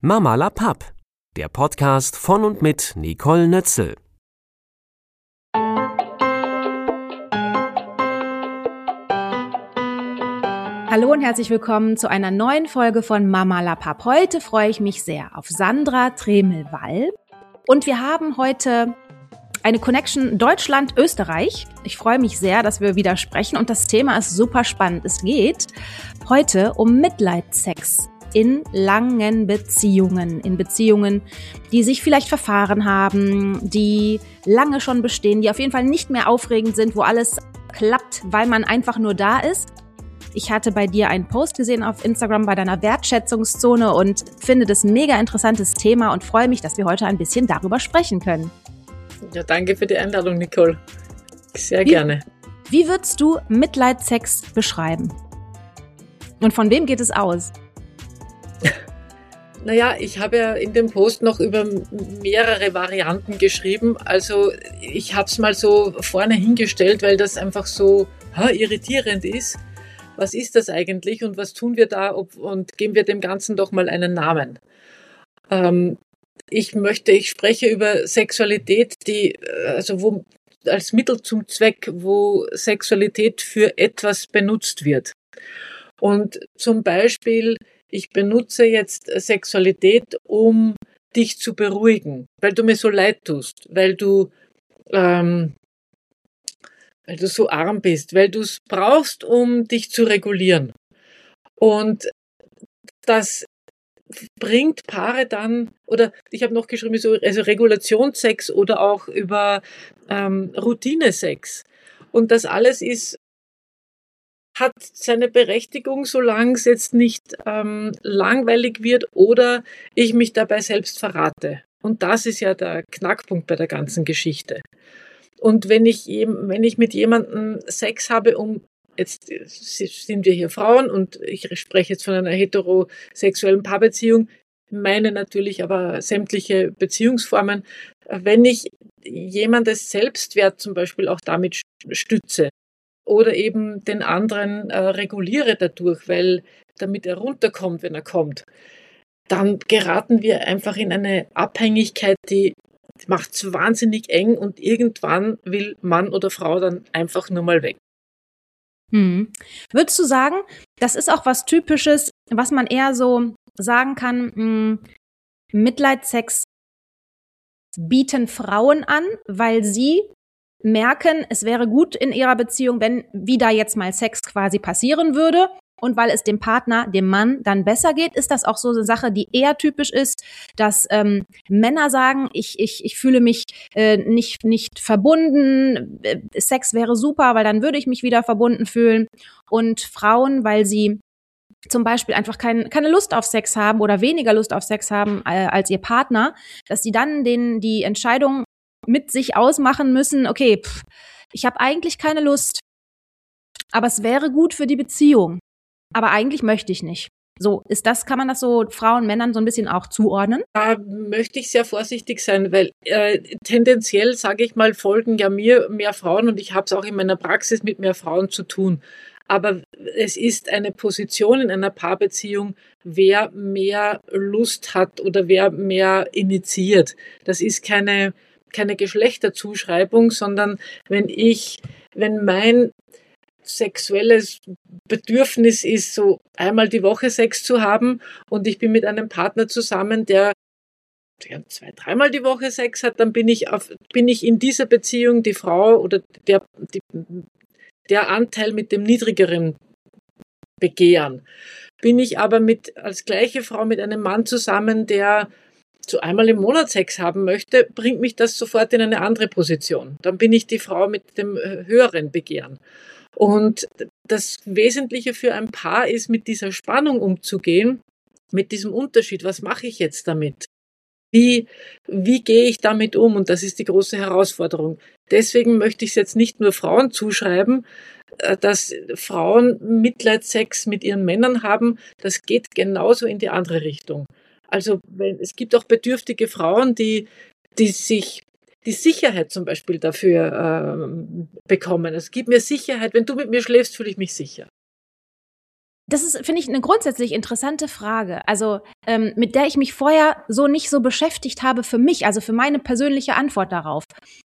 Mama la Papp, der Podcast von und mit Nicole Nötzel. Hallo und herzlich willkommen zu einer neuen Folge von Mama la Papp. Heute freue ich mich sehr auf Sandra Tremel-Wall und wir haben heute eine Connection Deutschland-Österreich. Ich freue mich sehr, dass wir wieder sprechen und das Thema ist super spannend. Es geht heute um Mitleidssex in langen Beziehungen, in Beziehungen, die sich vielleicht verfahren haben, die lange schon bestehen, die auf jeden Fall nicht mehr aufregend sind, wo alles klappt, weil man einfach nur da ist. Ich hatte bei dir einen Post gesehen auf Instagram bei deiner Wertschätzungszone und finde das ein mega interessantes Thema und freue mich, dass wir heute ein bisschen darüber sprechen können. Ja, danke für die Einladung, Nicole. Sehr gerne. Wie würdest du Mitleidssex beschreiben? Und von wem geht es aus? Naja, ich habe ja in dem Post noch über mehrere Varianten geschrieben. Also ich habe es mal so vorne hingestellt, weil das einfach so irritierend ist. Was ist das eigentlich und was tun wir da und geben wir dem Ganzen doch mal einen Namen? Ich spreche über Sexualität, wo als Mittel zum Zweck, wo Sexualität für etwas benutzt wird. Und zum Beispiel, ich benutze jetzt Sexualität, um dich zu beruhigen, weil du mir so leid tust, weil du so arm bist, weil du es brauchst, um dich zu regulieren. Und das bringt Paare dann, oder ich habe noch geschrieben, also Regulationssex oder auch über Routinesex. Und das alles hat seine Berechtigung, solange es jetzt nicht langweilig wird oder ich mich dabei selbst verrate. Und das ist ja der Knackpunkt bei der ganzen Geschichte. Und wenn ich mit jemandem Sex habe, jetzt sind wir hier Frauen und ich spreche jetzt von einer heterosexuellen Paarbeziehung, meine natürlich aber sämtliche Beziehungsformen, wenn ich jemandes Selbstwert zum Beispiel auch damit stütze oder eben den anderen reguliere dadurch, damit er runterkommt, wenn er kommt, dann geraten wir einfach in eine Abhängigkeit, die macht es wahnsinnig eng und irgendwann will Mann oder Frau dann einfach nur mal weg. Würdest du sagen, das ist auch was Typisches, was man eher so sagen kann, Mitleidssex bieten Frauen an, weil sie merken, es wäre gut in ihrer Beziehung, wenn wieder jetzt mal Sex quasi passieren würde und weil es dem Partner, dem Mann dann besser geht? Ist das auch so eine Sache, die eher typisch ist, dass Männer sagen, ich fühle mich nicht verbunden, Sex wäre super, weil dann würde ich mich wieder verbunden fühlen, und Frauen, weil sie zum Beispiel einfach keine Lust auf Sex haben oder weniger Lust auf Sex haben als ihr Partner, dass sie dann die Entscheidung mit sich ausmachen müssen, okay, ich habe eigentlich keine Lust, aber es wäre gut für die Beziehung, aber eigentlich möchte ich nicht. So, kann man das so Frauen, Männern so ein bisschen auch zuordnen? Da möchte ich sehr vorsichtig sein, weil tendenziell, sage ich mal, folgen ja mir mehr Frauen und ich habe es auch in meiner Praxis mit mehr Frauen zu tun. Aber es ist eine Position in einer Paarbeziehung, wer mehr Lust hat oder wer mehr initiiert. Das ist keine Geschlechterzuschreibung, sondern wenn mein sexuelles Bedürfnis ist, so einmal die Woche Sex zu haben und ich bin mit einem Partner zusammen, der 2-, 3-mal die Woche Sex hat, dann bin ich in dieser Beziehung die Frau oder der Anteil mit dem niedrigeren Begehren. Bin ich aber als gleiche Frau mit einem Mann zusammen, der so einmal im Monat Sex haben möchte, bringt mich das sofort in eine andere Position. Dann bin ich die Frau mit dem höheren Begehren. Und das Wesentliche für ein Paar ist, mit dieser Spannung umzugehen, mit diesem Unterschied. Was mache ich jetzt damit? Wie gehe ich damit um? Und das ist die große Herausforderung. Deswegen möchte ich es jetzt nicht nur Frauen zuschreiben, dass Frauen Mitleidssex mit ihren Männern haben. Das geht genauso in die andere Richtung. Also es gibt auch bedürftige Frauen, die sich die Sicherheit zum Beispiel dafür bekommen. Es gibt mir Sicherheit, wenn du mit mir schläfst, fühle ich mich sicher. Das ist, finde ich, eine grundsätzlich interessante Frage. Also, mit der ich mich vorher so nicht so beschäftigt habe für mich, also für meine persönliche Antwort darauf.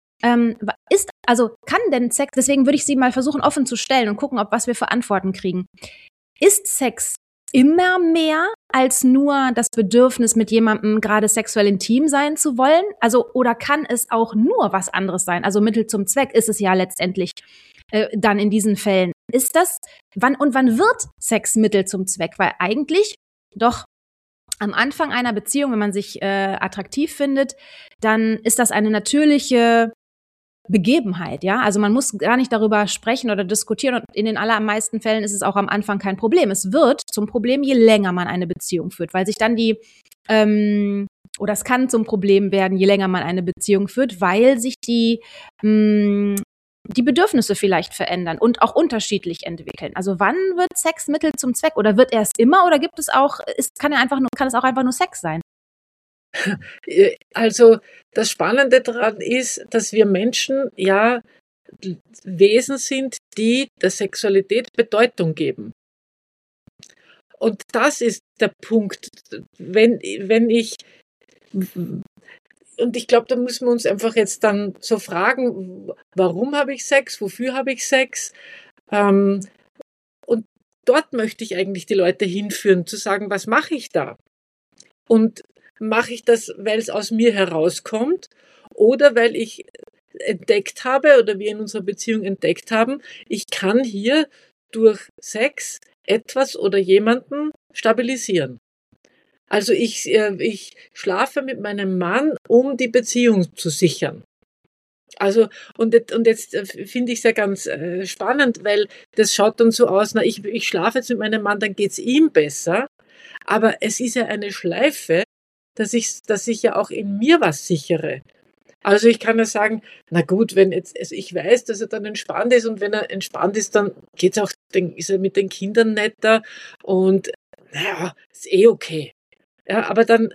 Kann denn Sex, deswegen würde ich sie mal versuchen offen zu stellen und gucken, was wir für Antworten kriegen. Ist Sex immer mehr als nur das Bedürfnis, mit jemandem gerade sexuell intim sein zu wollen? Also, oder kann es auch nur was anderes sein? Also Mittel zum Zweck ist es ja letztendlich dann in diesen Fällen. Ist das, wann wird Sex Mittel zum Zweck? Weil eigentlich doch am Anfang einer Beziehung, wenn man sich attraktiv findet, dann ist das eine natürliche Begebenheit, ja. Also man muss gar nicht darüber sprechen oder diskutieren und in den allermeisten Fällen ist es auch am Anfang kein Problem. Es wird zum Problem, je länger man eine Beziehung führt, weil sich dann oder es kann zum Problem werden, je länger man eine Beziehung führt, weil sich die Bedürfnisse vielleicht verändern und auch unterschiedlich entwickeln. Also wann wird Sex Mittel zum Zweck oder wird er es immer oder gibt es auch, kann es auch einfach nur Sex sein? Also das Spannende daran ist, dass wir Menschen ja Wesen sind, die der Sexualität Bedeutung geben. Und das ist der Punkt, wenn ich, und ich glaube, da müssen wir uns einfach jetzt dann so fragen, warum habe ich Sex, wofür habe ich Sex? Und dort möchte ich eigentlich die Leute hinführen, zu sagen, was mache ich da? Und mache ich das, weil es aus mir herauskommt oder weil ich entdeckt habe oder wir in unserer Beziehung entdeckt haben, ich kann hier durch Sex etwas oder jemanden stabilisieren. Also ich schlafe mit meinem Mann, um die Beziehung zu sichern. Also, und jetzt finde ich es ja ganz spannend, weil das schaut dann so aus, ich schlafe jetzt mit meinem Mann, dann geht's ihm besser. Aber es ist ja eine Schleife, dass ich ja auch in mir was sichere. Also ich kann ja sagen, na gut, also ich weiß, dass er dann entspannt ist und wenn er entspannt ist, dann ist er mit den Kindern netter und naja, ist okay. Ja, aber dann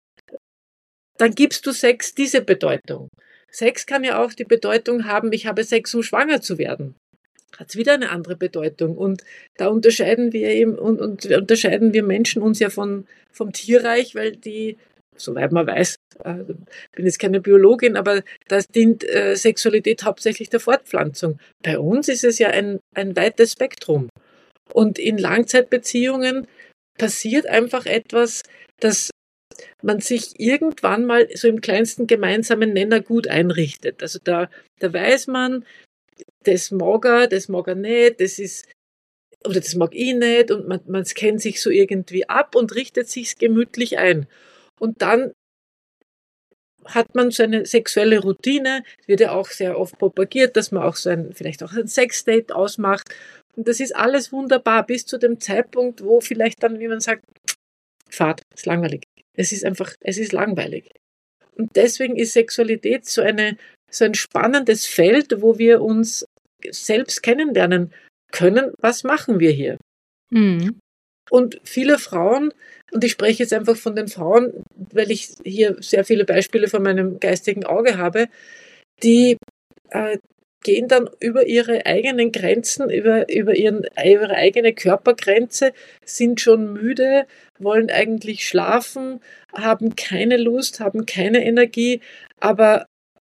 gibst du Sex diese Bedeutung. Sex kann ja auch die Bedeutung haben, ich habe Sex, um schwanger zu werden. Hat es wieder eine andere Bedeutung. Und da unterscheiden wir eben und unterscheiden wir Menschen uns ja vom Tierreich, weil die, soweit man weiß, bin jetzt keine Biologin, aber da dient Sexualität hauptsächlich der Fortpflanzung. Bei uns ist es ja ein weites Spektrum. Und in Langzeitbeziehungen passiert einfach etwas, dass man sich irgendwann mal so im kleinsten gemeinsamen Nenner gut einrichtet. Also da weiß man, das mag er nicht, das mag ich nicht und man kennt sich so irgendwie ab und richtet sich gemütlich ein. Und dann hat man so eine sexuelle Routine, wird ja auch sehr oft propagiert, dass man auch vielleicht auch ein Sexdate ausmacht. Und das ist alles wunderbar bis zu dem Zeitpunkt, wo vielleicht dann, wie man sagt, Fahrt, ist langweilig. Es ist langweilig. Und deswegen ist Sexualität so ein spannendes Feld, wo wir uns selbst kennenlernen können. Was machen wir hier? Mhm. Und viele Frauen, und ich spreche jetzt einfach von den Frauen, weil ich hier sehr viele Beispiele von meinem geistigen Auge habe, die gehen dann über ihre eigenen Grenzen, über ihre eigene Körpergrenze, sind schon müde, wollen eigentlich schlafen, haben keine Lust, haben keine Energie, aber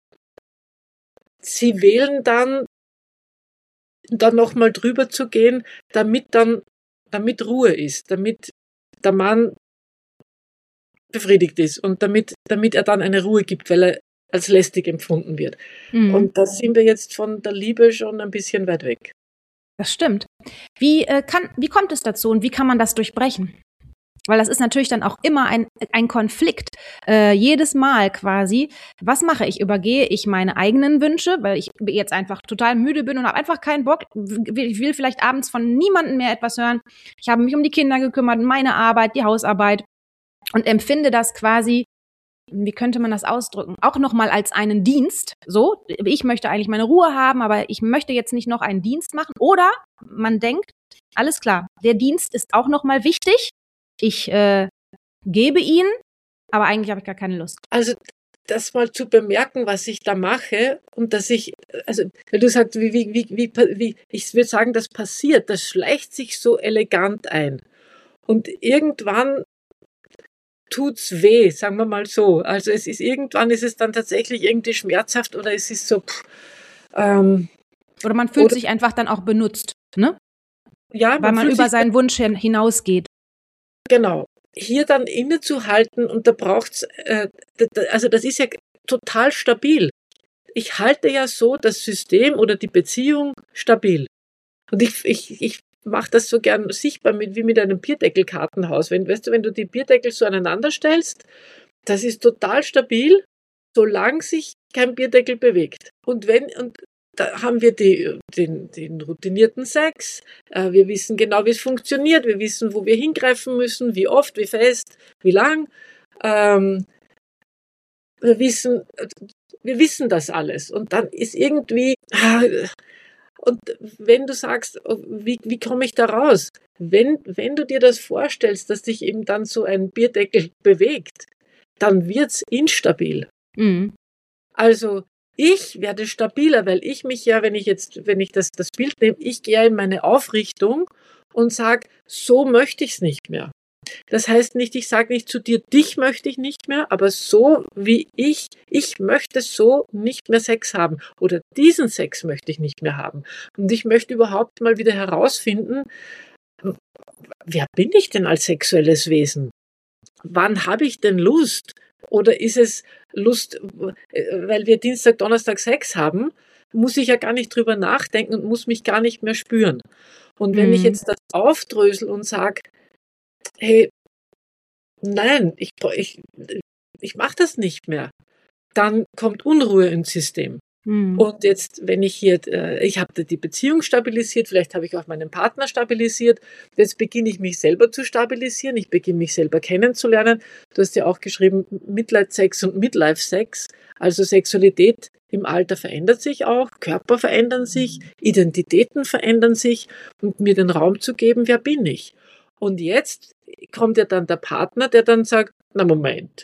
sie wählen dann nochmal drüber zu gehen, damit Ruhe ist, damit der Mann befriedigt ist und damit er dann eine Ruhe gibt, weil er als lästig empfunden wird. Mhm. Und da sind wir jetzt von der Liebe schon ein bisschen weit weg. Das stimmt. Wie kommt es dazu und wie kann man das durchbrechen? Weil das ist natürlich dann auch immer ein Konflikt. Jedes Mal quasi, was mache ich? Übergehe ich meine eigenen Wünsche, weil ich jetzt einfach total müde bin und habe einfach keinen Bock. Ich will vielleicht abends von niemandem mehr etwas hören. Ich habe mich um die Kinder gekümmert, meine Arbeit, die Hausarbeit und empfinde das quasi, wie könnte man das ausdrücken? Auch nochmal als einen Dienst. So, ich möchte eigentlich meine Ruhe haben, aber ich möchte jetzt nicht noch einen Dienst machen. Oder man denkt, alles klar, der Dienst ist auch nochmal wichtig. Ich gebe ihn, aber eigentlich habe ich gar keine Lust. Also das mal zu bemerken, was ich da mache und dass ich, also wenn du sagst, ich würde sagen, das passiert, das schleicht sich so elegant ein. Und irgendwann tut's weh, sagen wir mal so. Also irgendwann ist es dann tatsächlich irgendwie schmerzhaft oder es ist so, oder man fühlt sich einfach dann auch benutzt, ne? Ja, weil man über seinen Wunsch hinausgeht. Genau. Hier dann innezuhalten und da braucht's, also das ist ja total stabil. Ich halte ja so das System oder die Beziehung stabil. Und ich mache das so gern sichtbar wie mit einem Bierdeckelkartenhaus. Wenn du die Bierdeckel so aneinander stellst, das ist total stabil, solange sich kein Bierdeckel bewegt. Und da haben wir den routinierten Sex. Wir wissen genau, wie es funktioniert. Wir wissen, wo wir hingreifen müssen, wie oft, wie fest, wie lang. Wir wissen das alles. Und dann ist irgendwie, und wenn du sagst, wie komme ich da raus? Wenn du dir das vorstellst, dass sich eben dann so ein Bierdeckel bewegt, dann wird's instabil. Mhm. Also ich werde stabiler, weil ich mich ja, wenn ich das Bild nehme, ich gehe in meine Aufrichtung und sage, so möchte ich es nicht mehr. Das heißt nicht, ich sage nicht zu dir, dich möchte ich nicht mehr, aber so wie ich möchte so nicht mehr Sex haben oder diesen Sex möchte ich nicht mehr haben. Und ich möchte überhaupt mal wieder herausfinden, wer bin ich denn als sexuelles Wesen? Wann habe ich denn Lust? Oder ist es Lust, weil wir Dienstag, Donnerstag Sex haben, muss ich ja gar nicht drüber nachdenken und muss mich gar nicht mehr spüren. Und wenn ich jetzt das aufdrösel und sage, hey, nein, ich mache das nicht mehr, dann kommt Unruhe ins System. Und jetzt, wenn ich hier, ich habe die Beziehung stabilisiert, vielleicht habe ich auch meinen Partner stabilisiert, jetzt beginne ich mich selber zu stabilisieren, ich beginne mich selber kennenzulernen. Du hast ja auch geschrieben, Midlife-Sex und Midlife-Sex, also Sexualität im Alter verändert sich auch, Körper verändern sich, Identitäten verändern sich und mir den Raum zu geben, wer bin ich? Und jetzt kommt ja dann der Partner, der dann sagt, na Moment,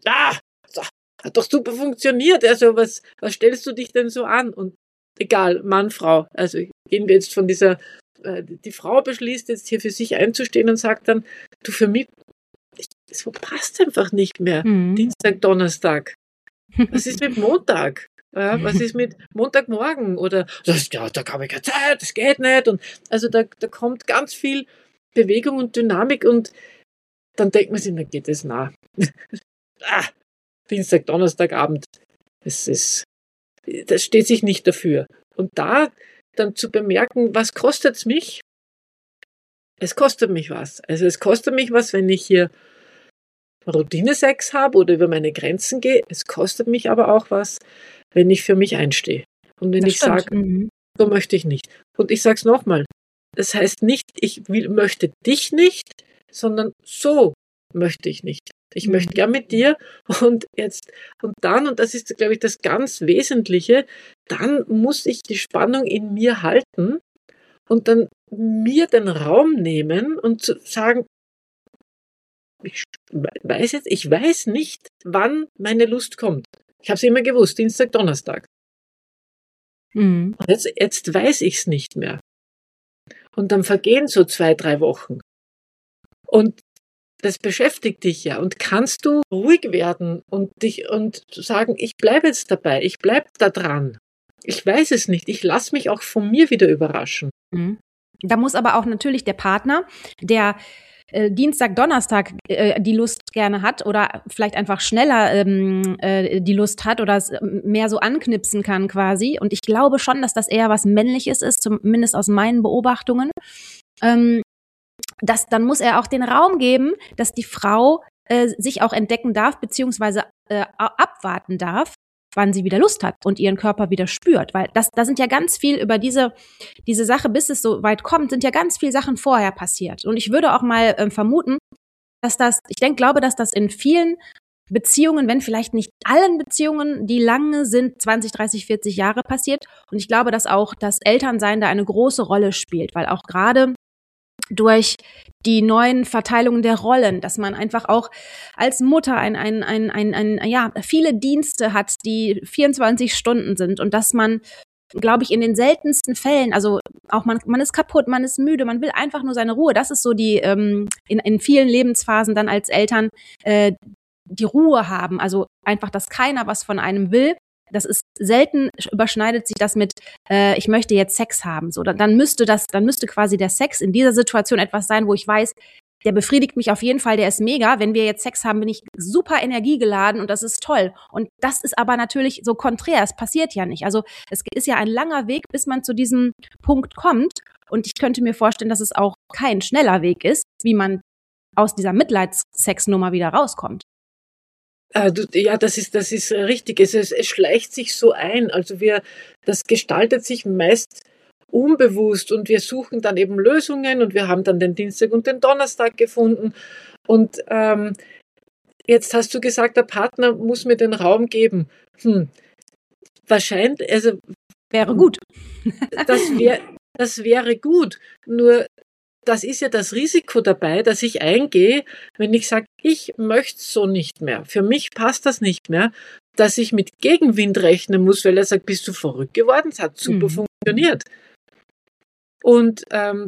hat doch super funktioniert. Also was stellst du dich denn so an? Und egal, Mann, Frau. Also gehen wir jetzt von dieser, die Frau beschließt jetzt hier für sich einzustehen und sagt dann, du für mich, es passt einfach nicht mehr. Dienstag, Donnerstag. Was ist mit Montag? Ja, was ist mit Montagmorgen? Oder da habe ich keine Zeit, das geht nicht. Und also da kommt ganz viel Bewegung und Dynamik und dann denkt man sich, dann geht es nah. Dienstag, Donnerstagabend, das steht sich nicht dafür. Und da dann zu bemerken, was kostet's mich? Es kostet mich was. Also es kostet mich was, wenn ich hier Routinesex habe oder über meine Grenzen gehe. Es kostet mich aber auch was, wenn ich für mich einstehe. Und wenn ich sage, so möchte ich nicht. Und ich sage es nochmal, das heißt nicht, möchte dich nicht, sondern so möchte ich nicht. Ich möchte gern mit dir und das ist, glaube ich, das ganz Wesentliche, dann muss ich die Spannung in mir halten und dann mir den Raum nehmen und zu sagen, ich weiß nicht, wann meine Lust kommt. Ich habe es immer gewusst, Dienstag, Donnerstag. Und jetzt weiß ich es nicht mehr. Und dann vergehen so 2-3 Wochen. Und das beschäftigt dich ja. Und kannst du ruhig werden und sagen, ich bleibe jetzt dabei, ich bleibe da dran. Ich weiß es nicht, ich lasse mich auch von mir wieder überraschen. Da muss aber auch natürlich der Partner, der Dienstag, Donnerstag die Lust gerne hat oder vielleicht einfach schneller die Lust hat oder es mehr so anknipsen kann quasi. Und ich glaube schon, dass das eher was Männliches ist, zumindest aus meinen Beobachtungen. Dann muss er auch den Raum geben, dass die Frau sich auch entdecken darf, beziehungsweise abwarten darf, wann sie wieder Lust hat und ihren Körper wieder spürt. Weil da sind ja ganz viel über diese Sache, bis es so weit kommt, sind ja ganz viele Sachen vorher passiert. Und ich würde auch mal vermuten, dass glaube, dass das in vielen Beziehungen, wenn vielleicht nicht allen Beziehungen, die lange sind, 20, 30, 40 Jahre passiert. Und ich glaube, dass auch das Elternsein da eine große Rolle spielt, weil auch gerade durch die neuen Verteilungen der Rollen, dass man einfach auch als Mutter viele Dienste hat, die 24 Stunden sind und dass man, glaube ich, in den seltensten Fällen, also auch man ist kaputt, man ist müde, man will einfach nur seine Ruhe. Das ist so die in vielen Lebensphasen dann als Eltern die Ruhe haben. Also einfach, dass keiner was von einem will. Das ist selten, überschneidet sich das mit, ich möchte jetzt Sex haben. So, dann müsste quasi der Sex in dieser Situation etwas sein, wo ich weiß, der befriedigt mich auf jeden Fall, der ist mega. Wenn wir jetzt Sex haben, bin ich super energiegeladen und das ist toll. Und das ist aber natürlich so konträr, es passiert ja nicht. Also es ist ja ein langer Weg, bis man zu diesem Punkt kommt. Und ich könnte mir vorstellen, dass es auch kein schneller Weg ist, wie man aus dieser Mitleidssex-Nummer wieder rauskommt. Ja, das ist richtig. Es schleicht sich so ein. Also das gestaltet sich meist unbewusst und wir suchen dann eben Lösungen und wir haben dann den Dienstag und den Donnerstag gefunden. Und jetzt hast du gesagt, der Partner muss mir den Raum geben. Wahrscheinlich, also wäre gut. Das wäre gut. Nur das ist ja das Risiko dabei, dass ich eingehe, wenn ich sage, ich möchte es so nicht mehr. Für mich passt das nicht mehr, dass ich mit Gegenwind rechnen muss, weil er sagt, bist du verrückt geworden? Es hat super funktioniert. Und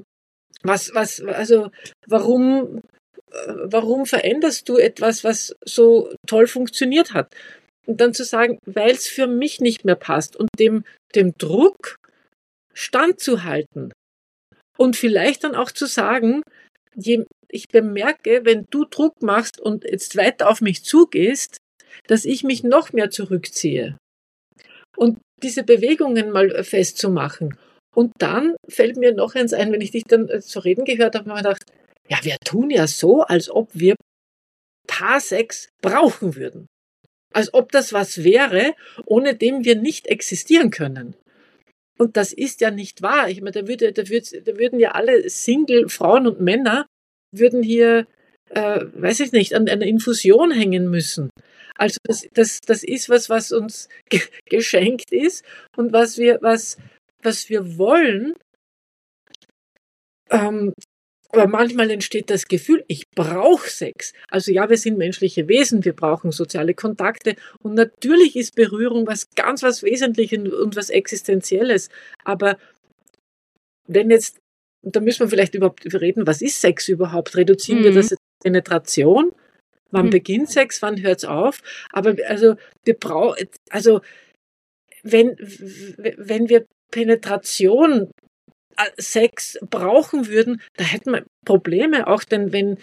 warum veränderst du etwas, was so toll funktioniert hat? Und dann zu sagen, weil es für mich nicht mehr passt und dem Druck standzuhalten. Und vielleicht dann auch zu sagen, ich bemerke, wenn du Druck machst und jetzt weiter auf mich zugehst, dass ich mich noch mehr zurückziehe. Und diese Bewegungen mal festzumachen. Und dann fällt mir noch eins ein, wenn ich dich dann so reden gehört habe, habe ich mir gedacht, ja, wir tun ja so, als ob wir Paarsex brauchen würden. Als ob das was wäre, ohne dem wir nicht existieren können. Und das ist ja nicht wahr. Ich meine, da würden ja alle Single-Frauen und Männer würden hier, weiß ich nicht, an einer Infusion hängen müssen. Also das ist was uns geschenkt ist und was wir wollen. Aber manchmal entsteht das Gefühl, ich brauche Sex. Also ja, wir sind menschliche Wesen, wir brauchen soziale Kontakte und natürlich ist Berührung was Wesentliches und was Existenzielles. Aber wenn jetzt, da müssen wir vielleicht überhaupt reden, was ist Sex überhaupt? Reduzieren wir das jetzt auf Penetration? Wann beginnt Sex? Wann hört es auf? Aber also wenn wir Penetration Sex brauchen würden, da hätten wir Probleme, auch denn wenn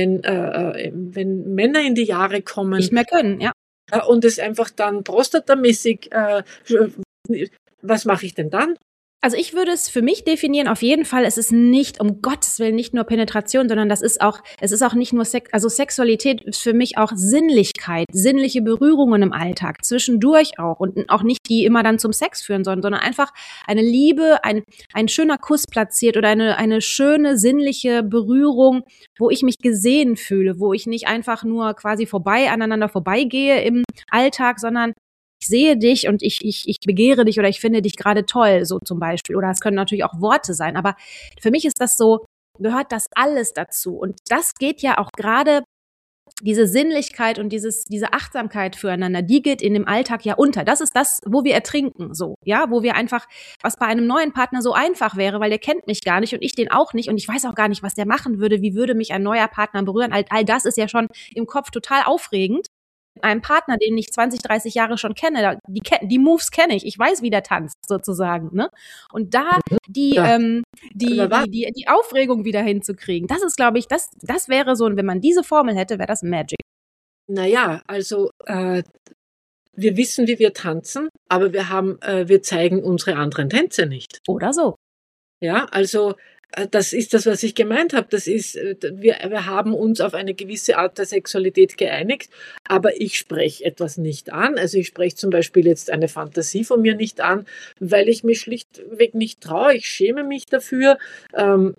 Männer in die Jahre kommen. Nicht mehr können, ja. Und es einfach dann prostatamäßig, was mache ich denn dann? Also ich würde es für mich definieren, auf jeden Fall, es ist nicht, um Gottes Willen, nicht nur Penetration, sondern es ist auch nicht nur Sex, also Sexualität ist für mich auch Sinnlichkeit, sinnliche Berührungen im Alltag, zwischendurch auch und auch nicht die immer dann zum Sex führen sollen, sondern einfach eine Liebe, ein schöner Kuss platziert oder eine schöne sinnliche Berührung, wo ich mich gesehen fühle, wo ich nicht einfach nur quasi aneinander vorbeigehe im Alltag, sondern ich sehe dich und ich begehre dich oder ich finde dich gerade toll, so zum Beispiel. Oder es können natürlich auch Worte sein. Aber für mich ist das so, gehört das alles dazu. Und das geht ja auch gerade, diese Sinnlichkeit und diese Achtsamkeit füreinander, die geht in dem Alltag ja unter. Das ist das, wo wir ertrinken, so, ja, wo wir einfach, was bei einem neuen Partner so einfach wäre, weil der kennt mich gar nicht und ich den auch nicht und ich weiß auch gar nicht, was der machen würde, wie würde mich ein neuer Partner berühren. All das ist ja schon im Kopf total aufregend. Einem Partner, den ich 20, 30 Jahre schon kenne, die Moves kenne ich weiß, wie der tanzt, sozusagen, ne? Und da die Aufregung wieder hinzukriegen, das ist, glaube ich, das wäre so, und wenn man diese Formel hätte, wäre das Magic. Naja, also wir wissen, wie wir tanzen, aber wir zeigen unsere anderen Tänze nicht. Oder so. Ja, also das ist das, was ich gemeint habe. Das ist, wir haben uns auf eine gewisse Art der Sexualität geeinigt, aber ich spreche etwas nicht an. Also ich spreche zum Beispiel jetzt eine Fantasie von mir nicht an, weil ich mich schlichtweg nicht traue. Ich schäme mich dafür. Und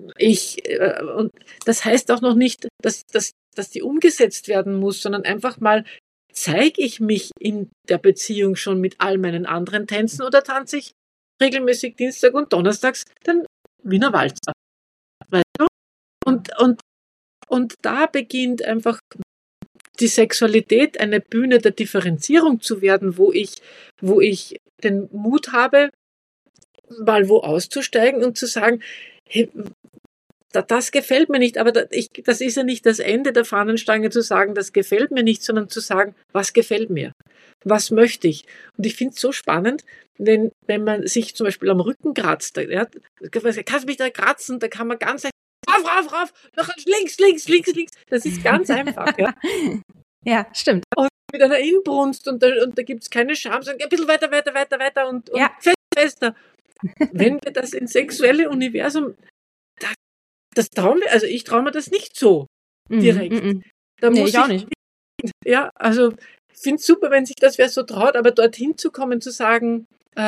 das heißt auch noch nicht, dass die umgesetzt werden muss, sondern einfach mal, zeige ich mich in der Beziehung schon mit all meinen anderen Tänzen oder tanze ich regelmäßig Dienstag und Donnerstags den Wiener Walzer. weißt du? Und da beginnt einfach die Sexualität eine Bühne der Differenzierung zu werden, wo ich den Mut habe, mal wo auszusteigen und zu sagen, hey, das gefällt mir nicht, aber das ist ja nicht das Ende der Fahnenstange zu sagen, das gefällt mir nicht, sondern zu sagen, was gefällt mir? Was möchte ich? Und ich finde es so spannend, wenn man sich zum Beispiel am Rücken kratzt, ja, kannst du mich da kratzen, da kann man ganz leicht rauf, noch links. Das ist ganz einfach, ja. Ja, stimmt. Und mit einer Inbrunst und da gibt es keine Scham, sondern ein bisschen weiter und Ja. fester. Wenn wir das ins sexuelle Universum, das trauen wir, also ich traue mir das nicht so direkt. Da Nee, muss ich auch nicht. Ja, also ich finde es super, wenn sich das wer so traut, aber dorthin zu kommen, zu sagen,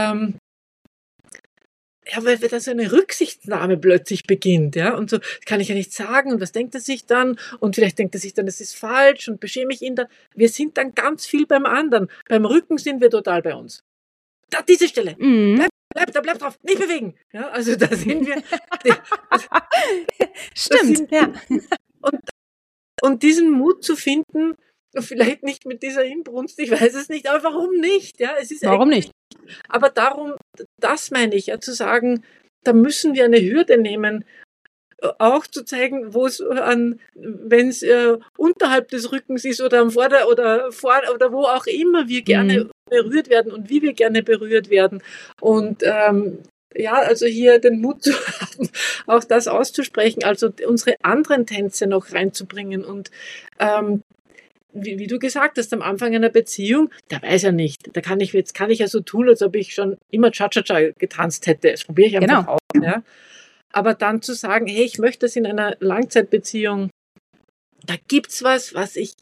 ja, weil da so eine Rücksichtnahme plötzlich beginnt, ja, und so, das kann ich ja nicht sagen, und was denkt er sich dann, und vielleicht denkt er sich dann, das ist falsch, und beschäme ich ihn dann. Wir sind dann ganz viel beim anderen. Beim Rücken sind wir total bei uns. Da, diese Stelle. Bleib drauf, nicht bewegen. Ja, also da sind wir. Stimmt, ja. Und diesen Mut zu finden, vielleicht nicht mit dieser Inbrunst, ich weiß es nicht, aber warum nicht? Ja, es ist Warum nicht? Aber darum, das meine ich, ja, zu sagen, da müssen wir eine Hürde nehmen, auch zu zeigen, wo es wenn es unterhalb des Rückens ist oder am Vorder- oder vor oder wo auch immer wir gerne berührt werden und wie wir gerne berührt werden. Und ja, also hier den Mut zu haben, auch das auszusprechen, also unsere anderen Tänze noch reinzubringen. Und wie du gesagt hast, am Anfang einer Beziehung, da weiß er nicht. Kann ich ja so tun, als ob ich schon immer Cha-Cha-Cha getanzt hätte. Das probiere ich einfach aus. Ja. Aber dann zu sagen, hey, ich möchte das in einer Langzeitbeziehung, da gibt's was ich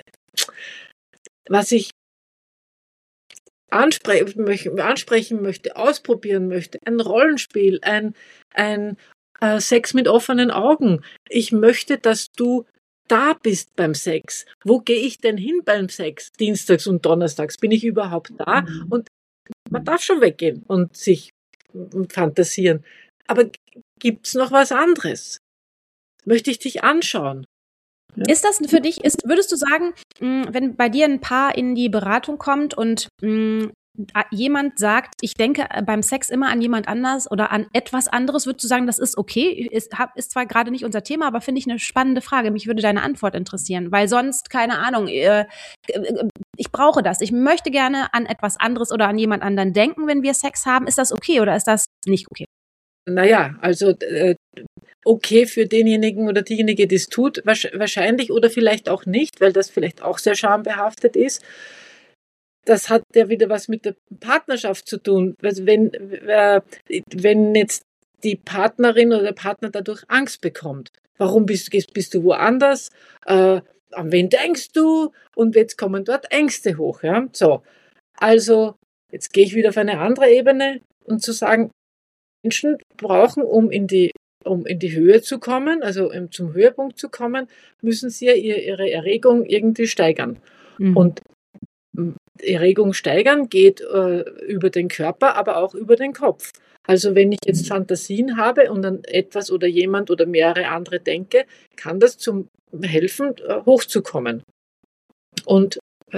ansprechen möchte, ausprobieren möchte, ein Rollenspiel, ein Sex mit offenen Augen. Ich möchte, dass du da bist beim Sex. Wo gehe ich denn hin beim Sex? Dienstags und Donnerstags bin ich überhaupt da? Und man darf schon weggehen und sich fantasieren. Aber gibt's noch was anderes? Möchte ich dich anschauen? Ja. Ist das für dich, würdest du sagen, wenn bei dir ein Paar in die Beratung kommt und jemand sagt, ich denke beim Sex immer an jemand anders oder an etwas anderes, würdest du sagen, das ist okay? Ist zwar gerade nicht unser Thema, aber finde ich eine spannende Frage. Mich würde deine Antwort interessieren, weil sonst, keine Ahnung, ich brauche das. Ich möchte gerne an etwas anderes oder an jemand anderen denken, wenn wir Sex haben. Ist das okay oder ist das nicht okay? Naja, also okay für denjenigen oder diejenige, die es tut, wahrscheinlich oder vielleicht auch nicht, weil das vielleicht auch sehr schambehaftet ist. Das hat ja wieder was mit der Partnerschaft zu tun. Also wenn jetzt die Partnerin oder der Partner dadurch Angst bekommt, warum bist du woanders? An wen denkst du? Und jetzt kommen dort Ängste hoch. Ja? So, also jetzt gehe ich wieder auf eine andere Ebene und zu sagen, Menschen brauchen, um in die Höhe zu kommen, also zum Höhepunkt zu kommen, müssen sie ja ihre Erregung irgendwie steigern. Und Erregung steigern geht über den Körper, aber auch über den Kopf. Also wenn ich jetzt Fantasien habe und an etwas oder jemand oder mehrere andere denke, kann das zum helfen, hochzukommen. Und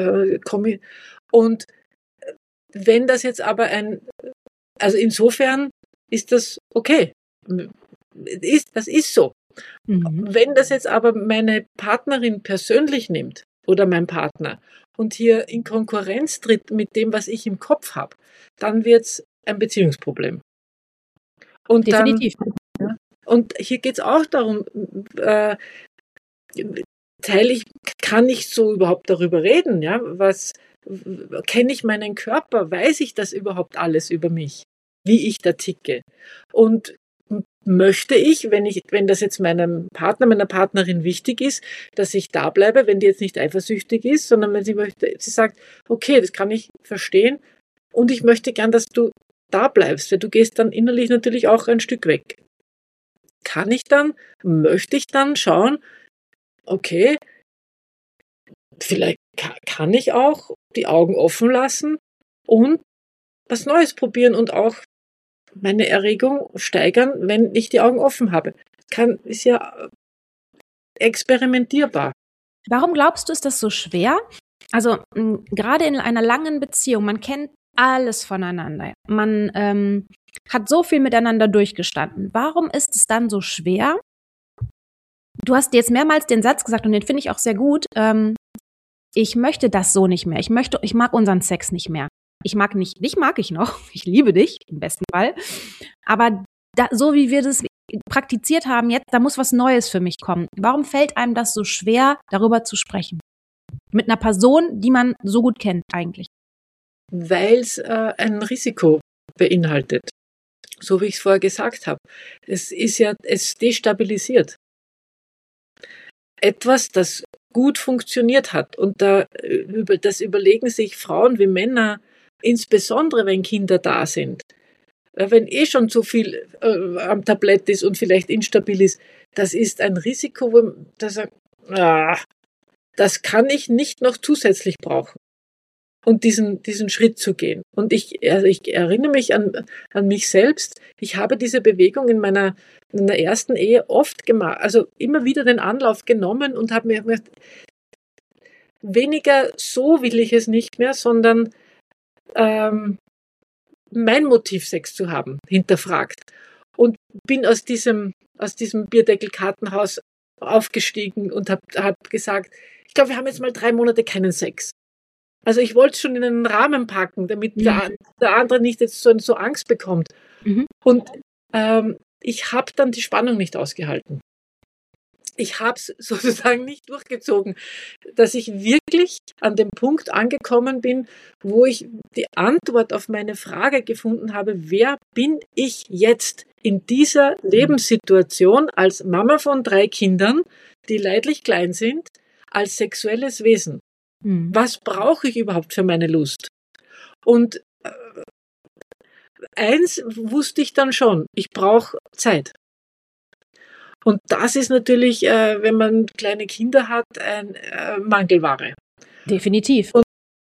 wenn das jetzt aber also insofern ist das okay. Das ist so. Wenn das jetzt aber meine Partnerin persönlich nimmt oder mein Partner und hier in Konkurrenz tritt mit dem, was ich im Kopf habe, dann wird es ein Beziehungsproblem. Und definitiv. Und hier geht es auch darum, kann ich so überhaupt darüber reden? Ja? Kenne ich meinen Körper? Weiß ich das überhaupt alles über mich? Wie ich da ticke? Und möchte ich, wenn das jetzt meinem Partner, meiner Partnerin wichtig ist, dass ich da bleibe, wenn die jetzt nicht eifersüchtig ist, sondern wenn sie sagt, okay, das kann ich verstehen und ich möchte gern, dass du da bleibst, weil du gehst dann innerlich natürlich auch ein Stück weg. Möchte ich dann schauen, okay, vielleicht kann ich auch die Augen offen lassen und was Neues probieren und auch meine Erregung steigern, wenn ich die Augen offen habe. ist ja experimentierbar. Warum glaubst du, ist das so schwer? Also gerade in einer langen Beziehung, man kennt alles voneinander. Man hat so viel miteinander durchgestanden. Warum ist es dann so schwer? Du hast jetzt mehrmals den Satz gesagt und den finde ich auch sehr gut. Ich möchte das so nicht mehr. Ich mag unseren Sex nicht mehr. Dich mag ich noch. Ich liebe dich, im besten Fall. Aber so wie wir das praktiziert haben jetzt, da muss was Neues für mich kommen. Warum fällt einem das so schwer, darüber zu sprechen? Mit einer Person, die man so gut kennt eigentlich. Weil es ein Risiko beinhaltet. So wie ich es vorher gesagt habe. Es destabilisiert. Etwas, das gut funktioniert hat. Und das überlegen sich Frauen wie Männer, insbesondere wenn Kinder da sind. Wenn schon zu viel am Tablett ist und vielleicht instabil ist, das ist ein Risiko, wo man sagt, das kann ich nicht noch zusätzlich brauchen. Und diesen Schritt zu gehen. Und ich erinnere mich an mich selbst. Ich habe diese Bewegung in meiner ersten Ehe oft gemacht, also immer wieder den Anlauf genommen und habe mir gedacht, weniger so will ich es nicht mehr, sondern mein Motiv, Sex zu haben, hinterfragt. Und bin aus diesem Bierdeckelkartenhaus aufgestiegen und hab gesagt, ich glaube, wir haben jetzt mal 3 Monate keinen Sex. Also ich wollte es schon in einen Rahmen packen, damit der andere nicht jetzt so Angst bekommt. Mhm. Und ich habe dann die Spannung nicht ausgehalten. Ich habe es sozusagen nicht durchgezogen, dass ich wirklich an dem Punkt angekommen bin, wo ich die Antwort auf meine Frage gefunden habe, wer bin ich jetzt in dieser Lebenssituation als Mama von 3 Kindern, die leidlich klein sind, als sexuelles Wesen? Was brauche ich überhaupt für meine Lust? Und eins wusste ich dann schon, ich brauche Zeit. Und das ist natürlich, wenn man kleine Kinder hat, ein Mangelware. Definitiv. Und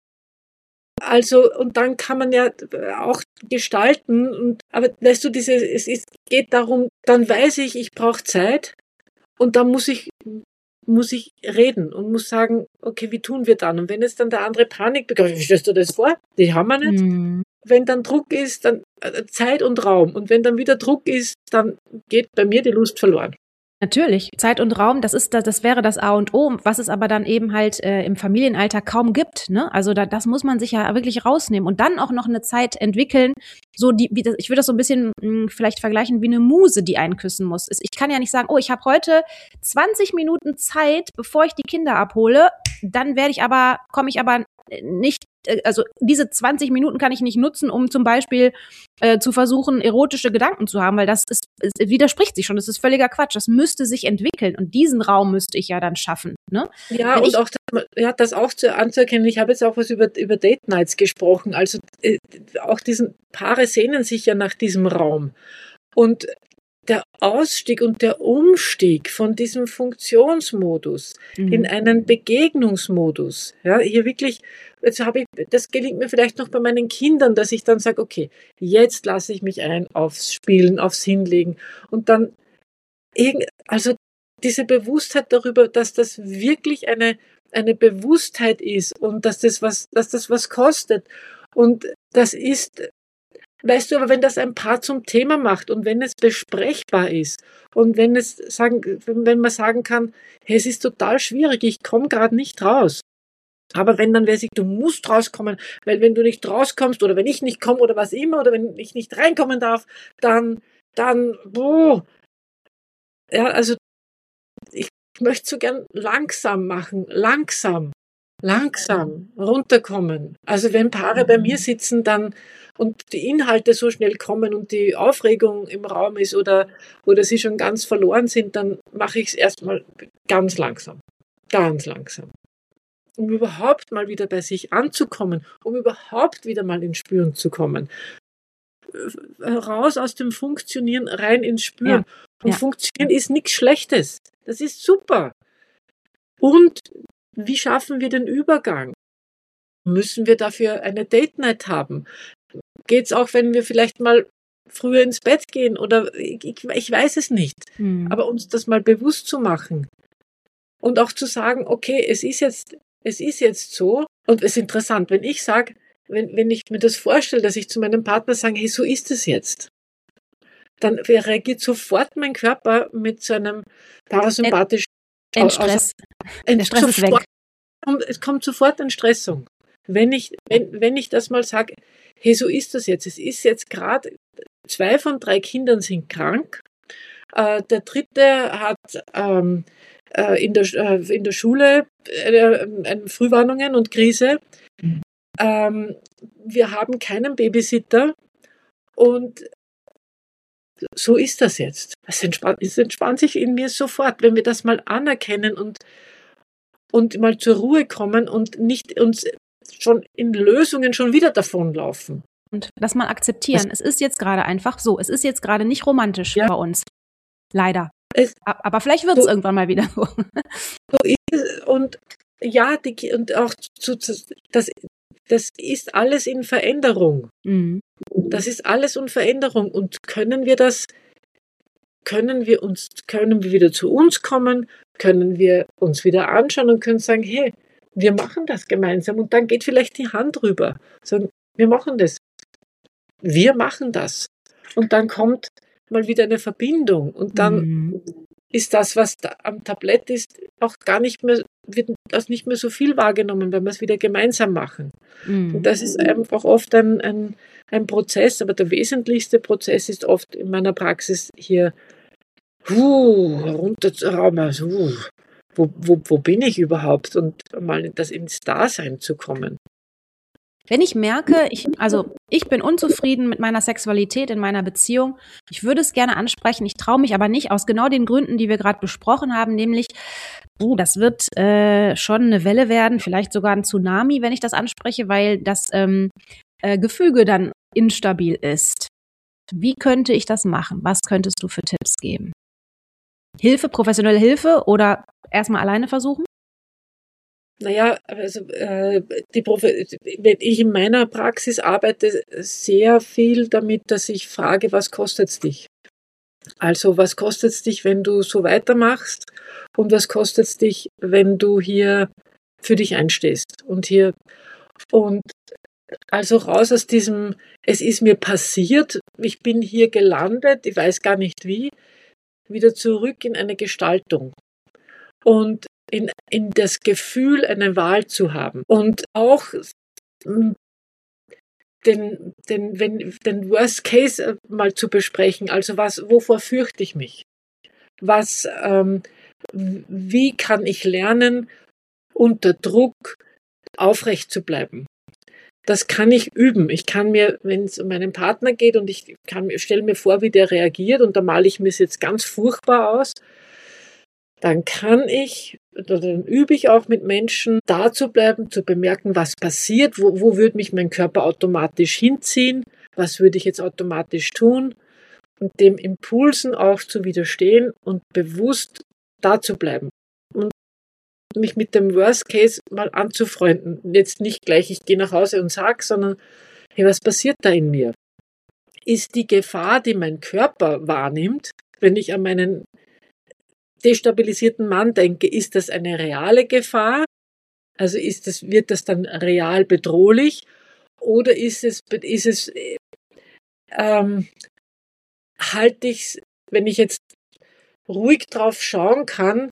dann kann man ja auch gestalten. Aber weißt du, es geht darum, dann weiß ich brauche Zeit und dann muss ich reden und muss sagen, okay, wie tun wir dann? Und wenn jetzt dann der andere Panik bekommt, wie stellst du das vor? Die haben wir nicht. Wenn dann Druck ist, dann Zeit und Raum. Und wenn dann wieder Druck ist, dann geht bei mir die Lust verloren. Natürlich. Zeit und Raum, das wäre das A und O, was es aber dann eben halt im Familienalltag kaum gibt. Ne? Also das muss man sich ja wirklich rausnehmen und dann auch noch eine Zeit entwickeln. Ich würde das so ein bisschen vielleicht vergleichen wie eine Muse, die einen küssen muss. Ich kann ja nicht sagen, ich habe heute 20 Minuten Zeit, bevor ich die Kinder abhole. Dann komme ich aber nicht, also diese 20 Minuten kann ich nicht nutzen, um zum Beispiel zu versuchen, erotische Gedanken zu haben, weil es widerspricht sich schon, das ist völliger Quatsch. Das müsste sich entwickeln und diesen Raum müsste ich ja dann schaffen. Ne? Ja, und auch das auch anzuerkennen. Ich habe jetzt auch was über Date Nights gesprochen. Also auch Paare sehnen sich ja nach diesem Raum. Und der Ausstieg und der Umstieg von diesem Funktionsmodus in einen Begegnungsmodus, ja, hier wirklich, das gelingt mir vielleicht noch bei meinen Kindern, dass ich dann sage, okay, jetzt lasse ich mich ein aufs Spielen, aufs Hinlegen und dann also diese Bewusstheit darüber, dass das wirklich eine Bewusstheit ist und dass das was kostet und das ist. Weißt du, aber wenn das ein Paar zum Thema macht und wenn es besprechbar ist und wenn man sagen kann, hey, es ist total schwierig, ich komme gerade nicht raus. Aber wenn dann du musst rauskommen, weil wenn du nicht rauskommst oder wenn ich nicht komme oder was immer oder wenn ich nicht reinkommen darf, dann, ja, also ich möchte so gern langsam machen, langsam runterkommen. Also wenn Paare bei mir sitzen, dann und die Inhalte so schnell kommen und die Aufregung im Raum ist oder sie schon ganz verloren sind, dann mache ich es erstmal ganz langsam. Um überhaupt mal wieder bei sich anzukommen, um überhaupt wieder mal ins Spüren zu kommen. Raus aus dem Funktionieren, rein ins Spüren. Ja. Und Funktionieren ist nichts Schlechtes. Das ist super. Und wie schaffen wir den Übergang? Müssen wir dafür eine Date Night haben? Geht's auch, wenn wir vielleicht mal früher ins Bett gehen oder ich weiß es nicht. Aber uns das mal bewusst zu machen und auch zu sagen, okay, es ist jetzt so. Und es ist interessant, wenn ich sage, wenn ich mir das vorstelle, dass ich zu meinem Partner sage, hey, so ist es jetzt, dann reagiert sofort mein Körper mit so einem parasympathischen Entstress. Der Stress ist weg. Es kommt sofort Entstressung. Wenn ich das mal sage, hey, so ist das jetzt. Es ist jetzt gerade, 2 von 3 Kindern sind krank. Der 3. hat in der Schule Frühwarnungen und Krise. Wir haben keinen Babysitter und so ist das jetzt. Es entspannt sich in mir sofort, wenn wir das mal anerkennen und mal zur Ruhe kommen und nicht uns schon in Lösungen schon wieder davonlaufen. Und das mal akzeptieren. Es ist jetzt gerade einfach so. Es ist jetzt gerade nicht romantisch bei uns. Leider. Aber vielleicht wird es irgendwann mal wieder so. So ist es. Und ja, und auch das ist alles in Veränderung. Das ist alles in Veränderung. Und können wir wieder zu uns kommen, können wir uns wieder anschauen und können sagen, hey, wir machen das gemeinsam. Und dann geht vielleicht die Hand rüber. Sagen, wir machen das. Wir machen das. Und dann kommt mal wieder eine Verbindung. Und dann ist das, was da am Tablett ist, auch wird das nicht mehr so viel wahrgenommen, wenn wir es wieder gemeinsam machen. Und das ist einfach oft ein Prozess, aber der wesentlichste Prozess ist oft in meiner Praxis hier, runterzuhauen, wo bin ich überhaupt? Und mal ins Dasein zu kommen. Wenn ich merke, ich bin unzufrieden mit meiner Sexualität in meiner Beziehung, ich würde es gerne ansprechen, ich traue mich aber nicht, aus genau den Gründen, die wir gerade besprochen haben, nämlich, das wird schon eine Welle werden, vielleicht sogar ein Tsunami, wenn ich das anspreche, weil das Gefüge dann instabil ist. Wie könnte ich das machen? Was könntest du für Tipps geben? Professionelle Hilfe oder erstmal alleine versuchen? Naja, also wenn ich in meiner Praxis arbeite, sehr viel damit, dass ich frage, was kostet es dich? Also was kostet es dich, wenn du so weitermachst? Und was kostet es dich, wenn du hier für dich einstehst? Und also raus aus diesem, es ist mir passiert, ich bin hier gelandet, ich weiß gar nicht wie, wieder zurück in eine Gestaltung. Und in das Gefühl, eine Wahl zu haben. Und auch den Worst Case mal zu besprechen. Also wovor fürchte ich mich? Wie kann ich lernen, unter Druck aufrecht zu bleiben? Das kann ich üben. Ich kann mir, wenn es um meinen Partner geht und ich stelle mir vor, wie der reagiert und da male ich mir es jetzt ganz furchtbar aus, dann übe ich auch mit Menschen, da zu bleiben, zu bemerken, was passiert, wo würde mich mein Körper automatisch hinziehen, was würde ich jetzt automatisch tun und dem Impulsen auch zu widerstehen und bewusst da zu bleiben und mich mit dem Worst Case mal anzufreunden. Jetzt nicht gleich, ich gehe nach Hause und sage, sondern hey, was passiert da in mir? Ist die Gefahr, die mein Körper wahrnimmt, wenn ich an meinen destabilisierten Mann denke, ist das eine reale Gefahr? Also wird das dann real bedrohlich? Oder halte ich es, wenn ich jetzt ruhig drauf schauen kann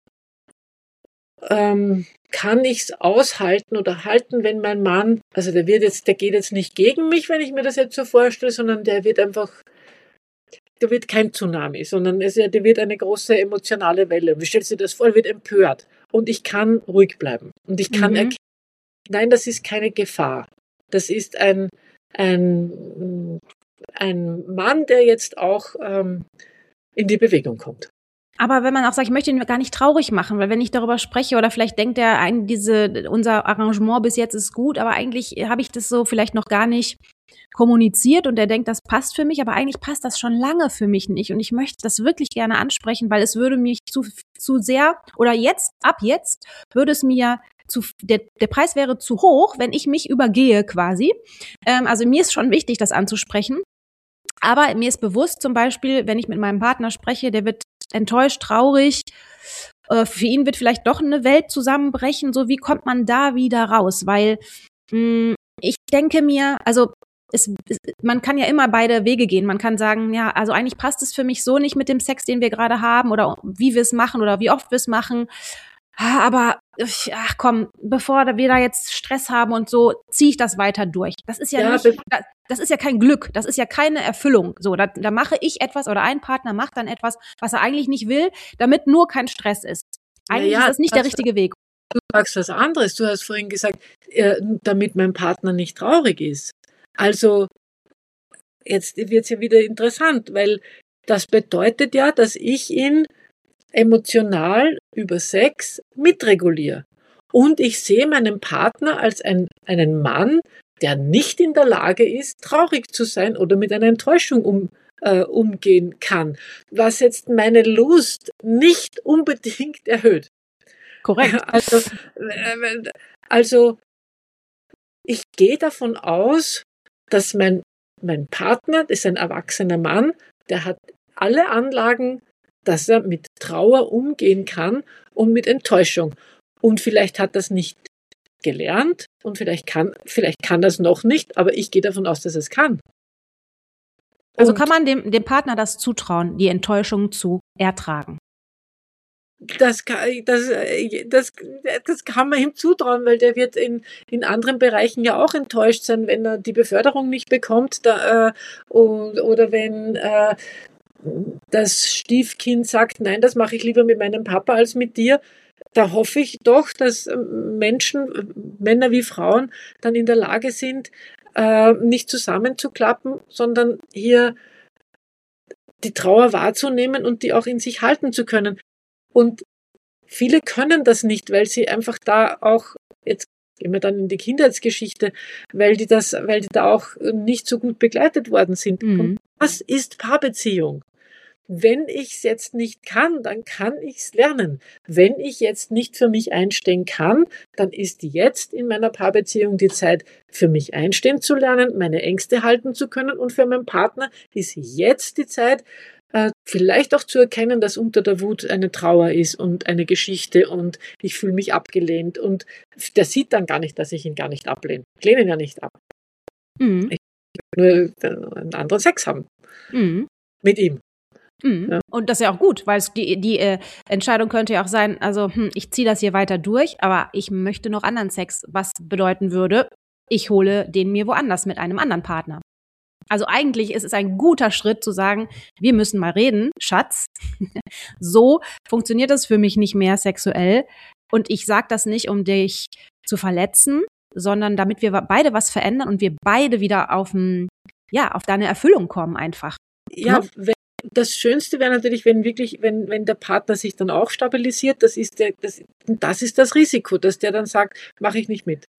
ich es aushalten oder halten, wenn mein Mann, also der geht jetzt nicht gegen mich, wenn ich mir das jetzt so vorstelle, sondern der wird kein Tsunami, sondern der wird eine große emotionale Welle. Wie stellst du dir das vor? Er wird empört. Und ich kann ruhig bleiben. Und ich kann erkennen, nein, das ist keine Gefahr. Das ist ein Mann, der jetzt auch in die Bewegung kommt. Aber wenn man auch sagt, ich möchte ihn gar nicht traurig machen, weil wenn ich darüber spreche oder vielleicht denkt er, unser Arrangement bis jetzt ist gut, aber eigentlich habe ich das so vielleicht noch gar nicht kommuniziert und er denkt, das passt für mich, aber eigentlich passt das schon lange für mich nicht und ich möchte das wirklich gerne ansprechen, weil es würde mich zu sehr oder ab jetzt würde es mir der Preis wäre zu hoch, wenn ich mich übergehe quasi. Also mir ist schon wichtig, das anzusprechen. Aber mir ist bewusst zum Beispiel, wenn ich mit meinem Partner spreche, der wird enttäuscht, traurig. Für ihn wird vielleicht doch eine Welt zusammenbrechen. So, wie kommt man da wieder raus? Weil ich denke mir, also man kann ja immer beide Wege gehen. Man kann sagen, ja, also eigentlich passt es für mich so nicht mit dem Sex, den wir gerade haben oder wie wir es machen oder wie oft wir es machen. Aber ach komm, bevor wir da jetzt Stress haben und so, ziehe ich das weiter durch. Das ist ja nicht, das ist ja kein Glück, das ist ja keine Erfüllung. So, da mache ich etwas oder ein Partner macht dann etwas, was er eigentlich nicht will, damit nur kein Stress ist. Eigentlich ist das nicht der richtige Weg. Du sagst was anderes. Du hast vorhin gesagt, damit mein Partner nicht traurig ist. Also, jetzt wird's ja wieder interessant, weil das bedeutet ja, dass ich ihn emotional über Sex mitreguliere. Und ich sehe meinen Partner als einen Mann, der nicht in der Lage ist, traurig zu sein oder mit einer Enttäuschung umgehen kann, was jetzt meine Lust nicht unbedingt erhöht. Korrekt. Also ich gehe davon aus, dass mein Partner ist ein erwachsener Mann, der hat alle Anlagen, dass er mit Trauer umgehen kann und mit Enttäuschung. Und vielleicht hat das nicht gelernt und vielleicht kann das noch nicht, aber ich gehe davon aus, dass es kann. Also kann man dem Partner das zutrauen, die Enttäuschung zu ertragen? Das kann man ihm zutrauen, weil der wird in anderen Bereichen ja auch enttäuscht sein, wenn er die Beförderung nicht bekommt, oder wenn das Stiefkind sagt, nein, das mache ich lieber mit meinem Papa als mit dir. Da hoffe ich doch, dass Menschen, Männer wie Frauen, dann in der Lage sind, nicht zusammenzuklappen, sondern hier die Trauer wahrzunehmen und die auch in sich halten zu können. Und viele können das nicht, weil sie einfach da auch, jetzt gehen wir dann in die Kindheitsgeschichte, weil die da auch nicht so gut begleitet worden sind. Mhm. Und das ist Paarbeziehung. Wenn ich es jetzt nicht kann, dann kann ich es lernen. Wenn ich jetzt nicht für mich einstehen kann, dann ist jetzt in meiner Paarbeziehung die Zeit, für mich einstehen zu lernen, meine Ängste halten zu können, und für meinen Partner ist jetzt die Zeit, vielleicht auch zu erkennen, dass unter der Wut eine Trauer ist und eine Geschichte und ich fühle mich abgelehnt, und der sieht dann gar nicht, dass ich ihn gar nicht ablehne. Ich lehne ihn ja nicht ab. Mhm. Ich will nur einen anderen Sex haben. Mhm. Mit ihm. Mhm. Ja. Und das ist ja auch gut, weil die Entscheidung könnte ja auch sein, also ich ziehe das hier weiter durch, aber ich möchte noch anderen Sex, was bedeuten würde, ich hole den mir woanders mit einem anderen Partner. Also eigentlich ist es ein guter Schritt zu sagen, wir müssen mal reden, Schatz. So funktioniert das für mich nicht mehr sexuell. Und ich sage das nicht, um dich zu verletzen, sondern damit wir beide was verändern und wir beide wieder auf deine Erfüllung kommen einfach. Ja, das Schönste wäre natürlich, wenn der Partner sich dann auch stabilisiert. Das ist das Risiko, dass der dann sagt, mache ich nicht mit.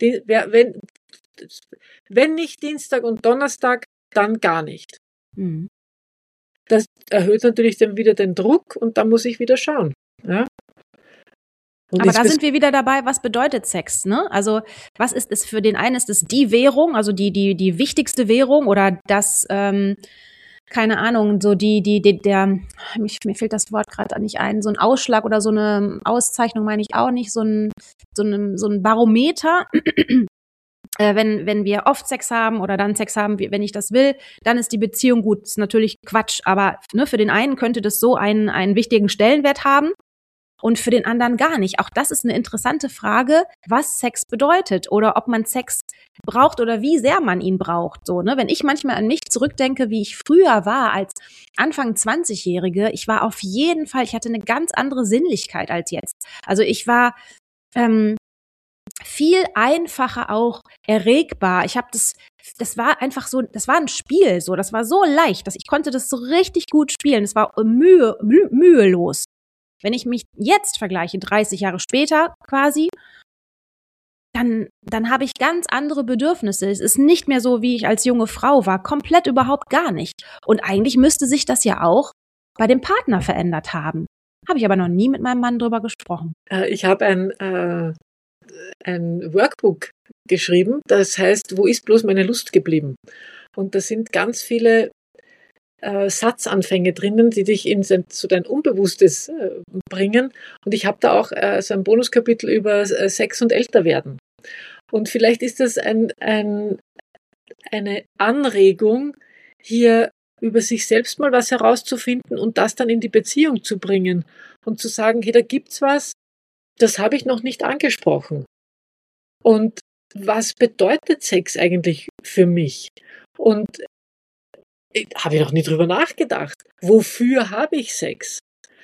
Wenn nicht Dienstag und Donnerstag, dann gar nicht. Mhm. Das erhöht natürlich dann wieder den Druck und dann muss ich wieder schauen. Ja? Aber da sind wir wieder dabei, was bedeutet Sex, ne? Also was ist es für den einen? Ist es die Währung, also die wichtigste Währung, oder das, keine Ahnung, so mir fehlt das Wort gerade nicht ein, so ein Ausschlag oder so eine Auszeichnung meine ich auch nicht, so ein Barometer. Wenn wir oft Sex haben oder dann Sex haben, wenn ich das will, dann ist die Beziehung gut. Das ist natürlich Quatsch, aber für den einen könnte das so einen wichtigen Stellenwert haben und für den anderen gar nicht. Auch das ist eine interessante Frage, was Sex bedeutet oder ob man Sex braucht oder wie sehr man ihn braucht. So, ne? Wenn ich manchmal an mich zurückdenke, wie ich früher war als Anfang 20-Jährige, ich hatte eine ganz andere Sinnlichkeit als jetzt. Also ich war viel einfacher auch erregbar. Das war einfach so, das war ein Spiel, so, das war so leicht, dass ich konnte das so richtig gut spielen. Es war mühelos. Wenn ich mich jetzt vergleiche, 30 Jahre später quasi, dann habe ich ganz andere Bedürfnisse. Es ist nicht mehr so, wie ich als junge Frau war, komplett überhaupt gar nicht. Und eigentlich müsste sich das ja auch bei dem Partner verändert haben. Habe ich aber noch nie mit meinem Mann drüber gesprochen. Ich habe ein Workbook geschrieben, das heißt, wo ist bloß meine Lust geblieben? Und da sind ganz viele Satzanfänge drinnen, die dich in so dein Unbewusstes bringen. Und ich habe da auch so ein Bonuskapitel über Sex und Älterwerden. Und vielleicht ist das eine Anregung, hier über sich selbst mal was herauszufinden und das dann in die Beziehung zu bringen und zu sagen, hey, da gibt's was, das habe ich noch nicht angesprochen. Und was bedeutet Sex eigentlich für mich? Und habe ich noch nie drüber nachgedacht. Wofür habe ich Sex?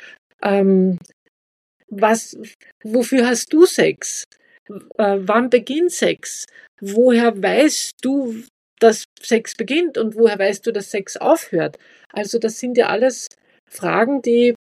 Wofür hast du Sex? Wann beginnt Sex? Woher weißt du, dass Sex beginnt und woher weißt du, dass Sex aufhört? Also das sind ja alles Fragen, die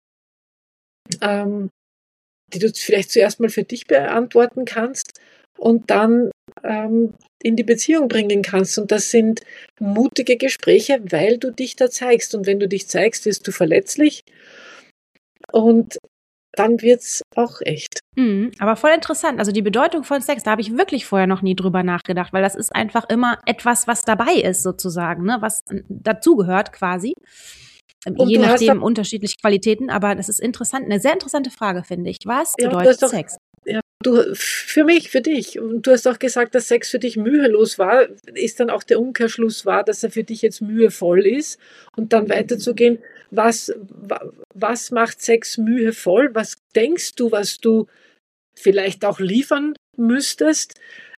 du vielleicht zuerst mal für dich beantworten kannst und dann in die Beziehung bringen kannst. Und das sind mutige Gespräche, weil du dich da zeigst. Und wenn du dich zeigst, wirst du verletzlich und dann wird's auch echt. Aber voll interessant. Also die Bedeutung von Sex, da habe ich wirklich vorher noch nie drüber nachgedacht, weil das ist einfach immer etwas, was dabei ist sozusagen, ne? Was dazugehört quasi. Und Je du hast nachdem unterschiedliche Qualitäten, aber das ist interessant, eine sehr interessante Frage, finde ich. Was Ja, du bedeutet hast doch, Sex? ja, für mich, für dich. Und du hast auch gesagt, dass Sex für dich mühelos war. Ist dann auch der Umkehrschluss wahr, dass er für dich jetzt mühevoll ist? Und dann weiterzugehen, was macht Sex mühevoll? Was denkst du, was du vielleicht auch liefern müsstest?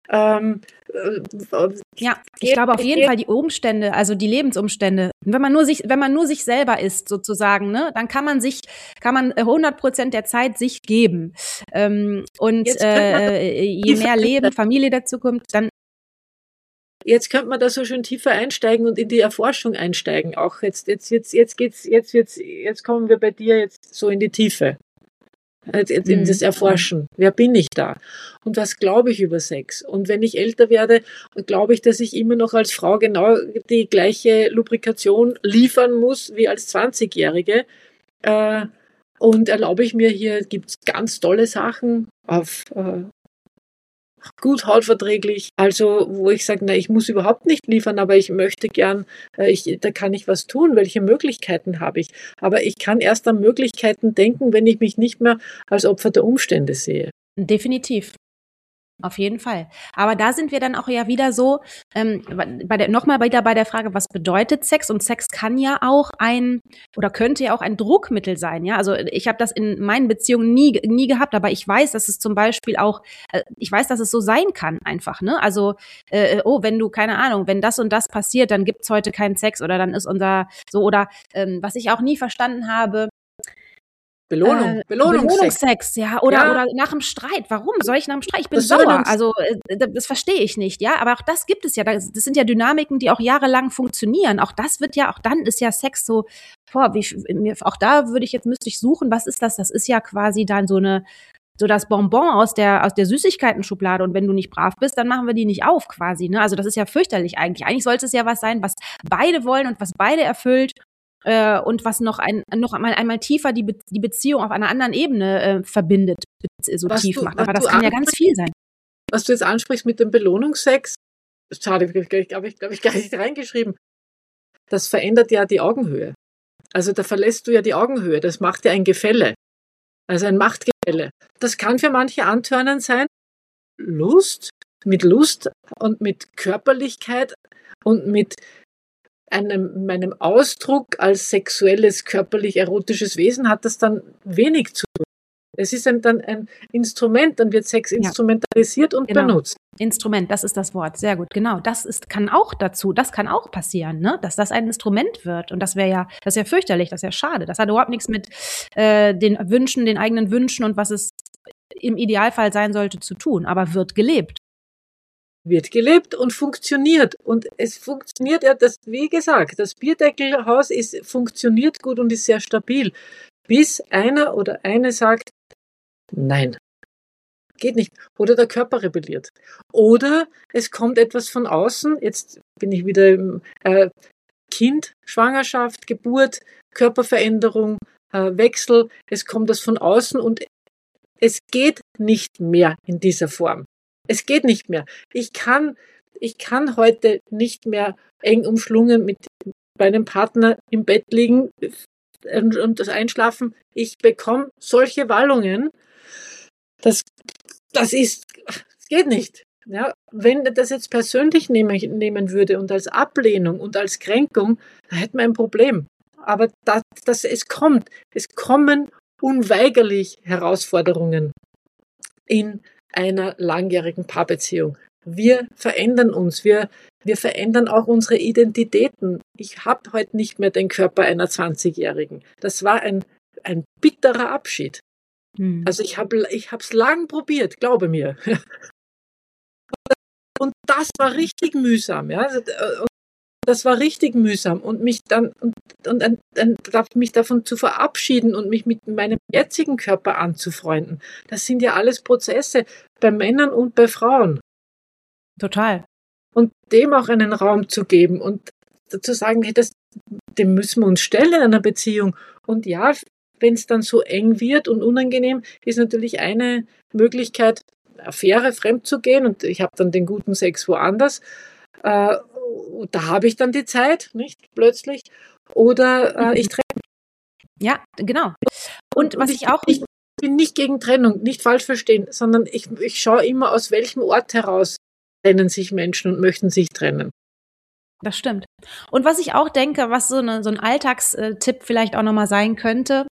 Ja, ich glaube auf jeden Fall die Umstände, also die Lebensumstände. Wenn man nur sich selber ist sozusagen, ne, dann kann man 100% der Zeit sich geben. Und je mehr Leben, Familie dazu kommt, dann Jetzt könnte man da so schön tiefer einsteigen und in die Erforschung einsteigen. Auch jetzt kommen wir bei dir jetzt so in die Tiefe. In das Erforschen. Wer bin ich da? Und was glaube ich über Sex? Und wenn ich älter werde, glaube ich, dass ich immer noch als Frau genau die gleiche Lubrikation liefern muss wie als 20-Jährige. Und erlaube ich mir, hier gibt's ganz tolle Sachen auf gut hautverträglich. Also, wo ich sage, ich muss überhaupt nicht liefern, aber ich möchte gern, da kann ich was tun. Welche Möglichkeiten habe ich? Aber ich kann erst an Möglichkeiten denken, wenn ich mich nicht mehr als Opfer der Umstände sehe. definitiv. Auf jeden Fall. Aber da sind wir dann auch ja wieder so, nochmal wieder bei der Frage, was bedeutet Sex? Und Sex kann ja auch könnte ja auch ein Druckmittel sein, ja. Also ich habe das in meinen Beziehungen nie gehabt, aber ich weiß, dass es zum Beispiel auch, ich weiß, dass es so sein kann einfach, ne? Also, wenn du, keine Ahnung, wenn das und das passiert, dann gibt's heute keinen Sex oder dann ist was ich auch nie verstanden habe, Belohnungsex, ja, oder nach dem Streit. Warum soll ich nach dem Streit? Ich bin sauer. Also das verstehe ich nicht, ja. Aber auch das gibt es ja. Das sind ja Dynamiken, die auch jahrelang funktionieren. Auch dann ist ja Sex so. Auch da müsste ich suchen. Was ist das? Das ist ja quasi dann so das Bonbon aus der Süßigkeiten-Schublade. Und wenn du nicht brav bist, dann machen wir die nicht auf, quasi. Ne? Also das ist ja fürchterlich eigentlich. Eigentlich sollte es ja was sein, was beide wollen und was beide erfüllt. Und was noch einmal tiefer die Beziehung auf einer anderen Ebene verbindet, so tief macht. Aber das kann ja ganz viel sein. Was du jetzt ansprichst mit dem Belohnungsex, schade, habe ich gar nicht reingeschrieben. Das verändert ja die Augenhöhe. Also da verlässt du ja die Augenhöhe. Das macht ja ein Gefälle. Also ein Machtgefälle. Das kann für manche antörnend sein. Lust und mit Körperlichkeit und mit meinem Ausdruck als sexuelles, körperlich-erotisches Wesen hat das dann wenig zu tun. Es ist dann ein Instrument, dann wird Sex instrumentalisiert und benutzt. Instrument, das ist das Wort, sehr gut, genau. Das kann auch passieren, ne? Dass das ein Instrument wird. Und das ist ja fürchterlich, das ist ja schade. Das hat überhaupt nichts mit den eigenen Wünschen und was es im Idealfall sein sollte zu tun, aber wird gelebt. Wird gelebt und funktioniert. Und es funktioniert ja, wie gesagt, das Bierdeckelhaus funktioniert gut und ist sehr stabil. Bis einer oder eine sagt, nein, geht nicht. Oder der Körper rebelliert. Oder es kommt etwas von außen, jetzt bin ich wieder im Kind, Schwangerschaft, Geburt, Körperveränderung, Wechsel, es kommt das von außen und es geht nicht mehr in dieser Form. Es geht nicht mehr. Ich kann heute nicht mehr eng umschlungen mit bei einem Partner im Bett liegen und das Einschlafen, ich bekomme solche Wallungen, das geht nicht. Ja, wenn das jetzt persönlich nehmen würde und als Ablehnung und als Kränkung, dann hätten wir ein Problem. Aber es kommen unweigerlich Herausforderungen in einer langjährigen Paarbeziehung. Wir verändern uns, wir verändern auch unsere Identitäten. Ich habe heute nicht mehr den Körper einer 20-Jährigen. Das war ein bitterer Abschied. Also ich hab's lang probiert, glaube mir. Und das war richtig mühsam, ja. Das war richtig mühsam und mich dann mich davon zu verabschieden und mich mit meinem jetzigen Körper anzufreunden. Das sind ja alles Prozesse bei Männern und bei Frauen. Total. Und dem auch einen Raum zu geben und zu sagen, hey, dem müssen wir uns stellen in einer Beziehung. Und ja, wenn es dann so eng wird und unangenehm, ist natürlich eine Möglichkeit, Affäre, fremd zu gehen und ich habe dann den guten Sex woanders. Da habe ich dann die Zeit, nicht plötzlich. Oder ich trenne. Ja, genau. Und was ich auch... Ich bin nicht gegen Trennung, nicht falsch verstehen, sondern ich schaue immer, aus welchem Ort heraus trennen sich Menschen und möchten sich trennen. Das stimmt. Und was ich auch denke, was so ein Alltagstipp vielleicht auch nochmal sein könnte,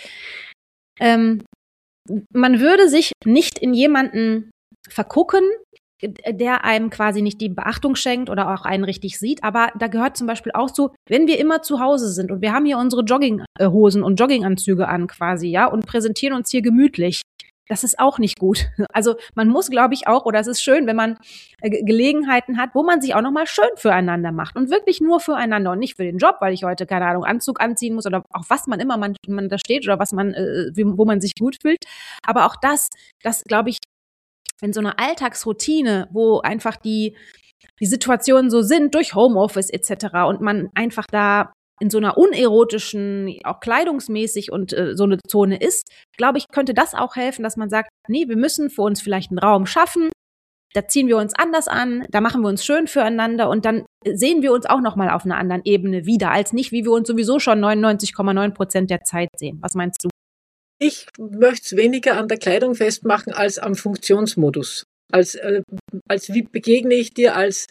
man würde sich nicht in jemanden vergucken, der einem quasi nicht die Beachtung schenkt oder auch einen richtig sieht. Aber da gehört zum Beispiel auch so, wenn wir immer zu Hause sind und wir haben hier unsere Jogginghosen und Jogginganzüge an quasi, ja, und präsentieren uns hier gemütlich. Das ist auch nicht gut. Also man muss, glaube ich, auch, oder es ist schön, wenn man Gelegenheiten hat, wo man sich auch nochmal schön füreinander macht und wirklich nur füreinander und nicht für den Job, weil ich heute, keine Ahnung, Anzug anziehen muss oder auch was man immer man da steht oder was man, wo man sich gut fühlt. Aber auch das glaube ich, in so einer Alltagsroutine, wo einfach die Situationen so sind durch Homeoffice etc. und man einfach da in so einer unerotischen, auch kleidungsmäßig und so eine Zone ist, glaube ich, könnte das auch helfen, dass man sagt, nee, wir müssen für uns vielleicht einen Raum schaffen, da ziehen wir uns anders an, da machen wir uns schön füreinander und dann sehen wir uns auch nochmal auf einer anderen Ebene wieder, als nicht, wie wir uns sowieso schon 99,9% der Zeit sehen. Was meinst du? Ich möchte es weniger an der Kleidung festmachen als am Funktionsmodus. Als wie begegne ich dir als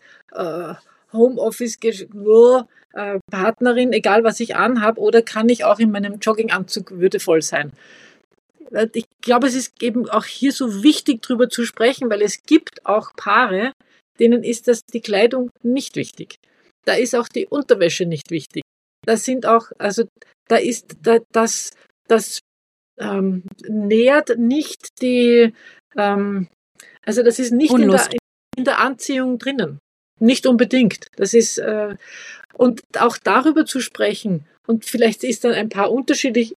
Homeoffice-Partnerin, egal was ich anhabe, oder kann ich auch in meinem Jogginganzug würdevoll sein? Ich glaube, es ist eben auch hier so wichtig, drüber zu sprechen, weil es gibt auch Paare, denen ist die Kleidung nicht wichtig. Da ist auch die Unterwäsche nicht wichtig. Da sind auch, also da ist das nährt nicht die, also das ist nicht in der Anziehung drinnen. Nicht unbedingt. Das ist, und auch darüber zu sprechen, und vielleicht ist dann ein paar unterschiedlich,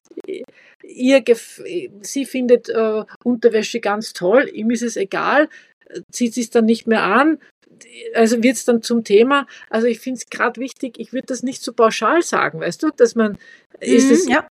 sie findet Unterwäsche ganz toll, ihm ist es egal, zieht sie es dann nicht mehr an, also wird es dann zum Thema. Also ich finde es gerade wichtig, ich würde das nicht so pauschal sagen, weißt du, dass man, ja.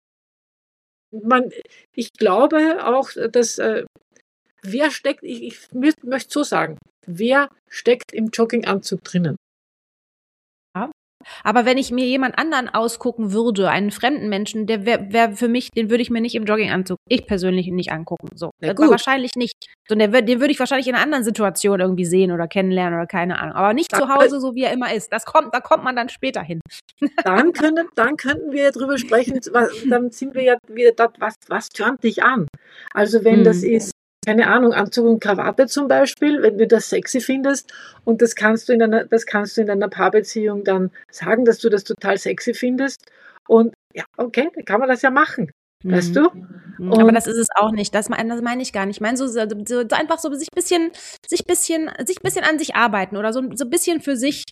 Ich glaube auch, dass wer steckt, ich möchte so sagen, wer steckt im Jogginganzug drinnen? Ja. Aber wenn ich mir jemand anderen ausgucken würde, einen fremden Menschen, der wäre für mich, den würde ich mir nicht im Jogginganzug, ich persönlich nicht angucken. So, wahrscheinlich nicht. So, den würde ich wahrscheinlich in einer anderen Situation irgendwie sehen oder kennenlernen oder keine Ahnung. Aber nicht zu Hause, so wie er immer ist. Da kommt man dann später hin. Dann könnten wir drüber sprechen, dann sind wir ja wieder da, was tönt dich an? Also wenn das ist, keine Ahnung, Anzug und Krawatte zum Beispiel, wenn du das sexy findest und das kannst du in einer Paarbeziehung dann sagen, dass du das total sexy findest und ja, okay, dann kann man das ja machen. Weißt du? Aber das ist es auch nicht. Das meine ich gar nicht. Ich meine, so einfach so sich bisschen an sich arbeiten oder so ein bisschen für sich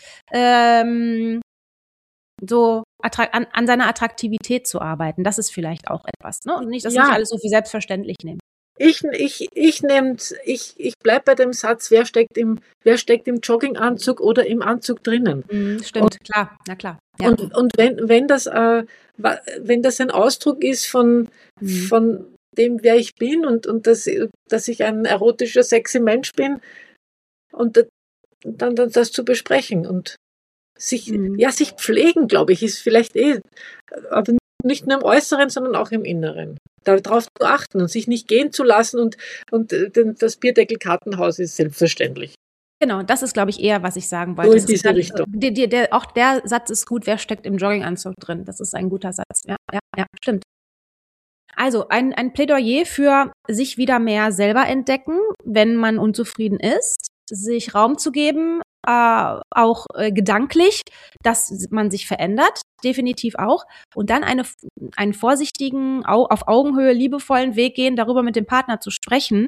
so an seiner Attraktivität zu arbeiten. Das ist vielleicht auch etwas, ne? Und nicht, dass nicht alles so für selbstverständlich nehmen. Ich bleib bei dem Satz, wer steckt im Jogginganzug oder im Anzug drinnen? Stimmt, klar, na klar. Ja. Und wenn das ein Ausdruck ist von dem, wer ich bin und dass ich ein erotischer, sexy Mensch bin und dann das zu besprechen und sich pflegen, glaube ich, ist vielleicht aber nicht nur im Äußeren, sondern auch im Inneren. Darauf zu achten und sich nicht gehen zu lassen und das Bierdeckel-Kartenhaus ist selbstverständlich. Genau, das ist, glaube ich, eher, was ich sagen wollte. So in diese Richtung. Auch der Satz ist gut, wer steckt im Jogginganzug drin? Das ist ein guter Satz. Ja, stimmt. Also ein Plädoyer für sich wieder mehr selber entdecken, wenn man unzufrieden ist, sich Raum zu geben, auch gedanklich, dass man sich verändert, definitiv auch. Und dann einen vorsichtigen, auf Augenhöhe liebevollen Weg gehen, darüber mit dem Partner zu sprechen.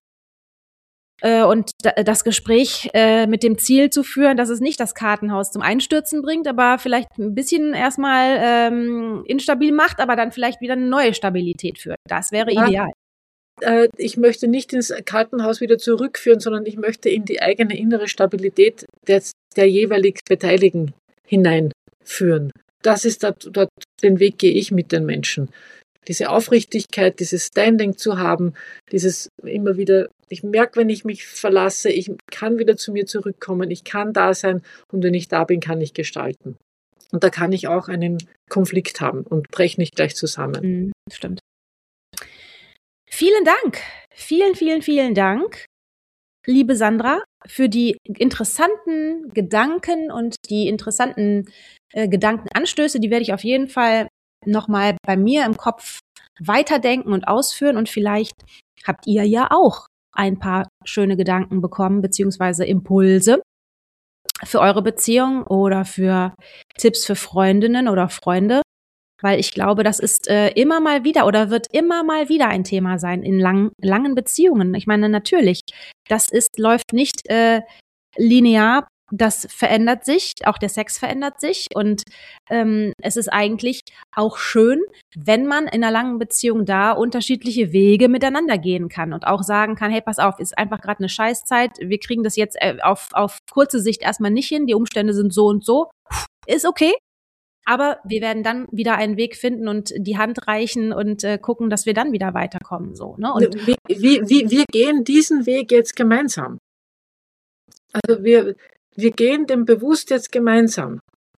Und das Gespräch mit dem Ziel zu führen, dass es nicht das Kartenhaus zum Einstürzen bringt, aber vielleicht ein bisschen erstmal instabil macht, aber dann vielleicht wieder eine neue Stabilität führt. Das wäre ideal. Ich möchte nicht ins Kartenhaus wieder zurückführen, sondern ich möchte in die eigene innere Stabilität der jeweilig Beteiligten hineinführen. Das ist dort, den Weg gehe ich mit den Menschen. Diese Aufrichtigkeit, dieses Standing zu haben, dieses immer wieder, ich merke, wenn ich mich verlasse, ich kann wieder zu mir zurückkommen, ich kann da sein und wenn ich da bin, kann ich gestalten. Und da kann ich auch einen Konflikt haben und breche nicht gleich zusammen. Stimmt. Vielen Dank. Vielen, vielen, vielen Dank, liebe Sandra, für die interessanten Gedanken und die interessanten Gedankenanstöße. Die werde ich auf jeden Fall nochmal bei mir im Kopf weiterdenken und ausführen. Und vielleicht habt ihr ja auch ein paar schöne Gedanken bekommen, beziehungsweise Impulse für eure Beziehung oder für Tipps für Freundinnen oder Freunde. Weil ich glaube, das ist immer mal wieder oder wird immer mal wieder ein Thema sein in langen Beziehungen. Ich meine, natürlich, läuft nicht linear, das verändert sich, auch der Sex verändert sich und es ist eigentlich auch schön, wenn man in einer langen Beziehung da unterschiedliche Wege miteinander gehen kann und auch sagen kann, hey, pass auf, ist einfach gerade eine Scheißzeit, wir kriegen das jetzt auf kurze Sicht erstmal nicht hin, die Umstände sind so und so, ist okay. Aber wir werden dann wieder einen Weg finden und die Hand reichen und gucken, dass wir dann wieder weiterkommen. So, ne? Und wir gehen diesen Weg jetzt gemeinsam. Also wir gehen dem bewusst jetzt gemeinsam.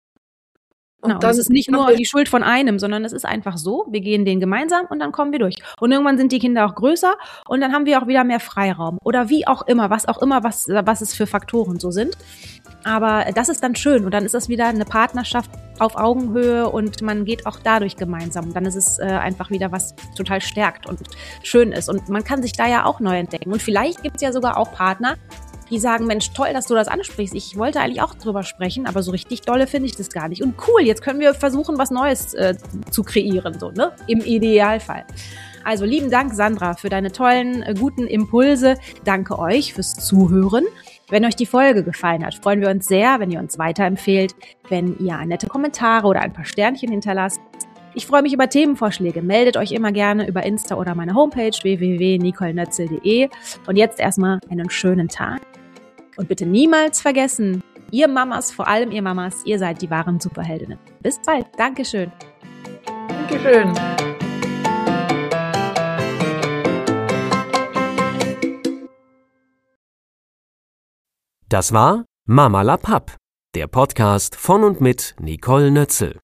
Und das ist nicht nur die Schuld von einem, sondern es ist einfach so, wir gehen den gemeinsam und dann kommen wir durch. Und irgendwann sind die Kinder auch größer und dann haben wir auch wieder mehr Freiraum. Oder wie auch immer, was es für Faktoren so sind. Aber das ist dann schön und dann ist das wieder eine Partnerschaft auf Augenhöhe und man geht auch dadurch gemeinsam. Und dann ist es einfach wieder was total stärkt und schön ist. Und man kann sich da ja auch neu entdecken. Und vielleicht gibt es ja sogar auch Partner, die sagen, Mensch, toll, dass du das ansprichst. Ich wollte eigentlich auch drüber sprechen, aber so richtig dolle finde ich das gar nicht. Und cool, jetzt können wir versuchen, was Neues zu kreieren, so, ne? Im Idealfall. Also lieben Dank, Sandra, für deine tollen, guten Impulse. Danke euch fürs Zuhören. Wenn euch die Folge gefallen hat, freuen wir uns sehr, wenn ihr uns weiterempfehlt, wenn ihr nette Kommentare oder ein paar Sternchen hinterlasst. Ich freue mich über Themenvorschläge. Meldet euch immer gerne über Insta oder meine Homepage www.nicolenötzel.de. Und jetzt erstmal einen schönen Tag. Und bitte niemals vergessen, ihr Mamas, vor allem ihr Mamas, ihr seid die wahren Superheldinnen. Bis bald. Dankeschön. Dankeschön. Das war Mama la Papp, der Podcast von und mit Nicole Nötzel.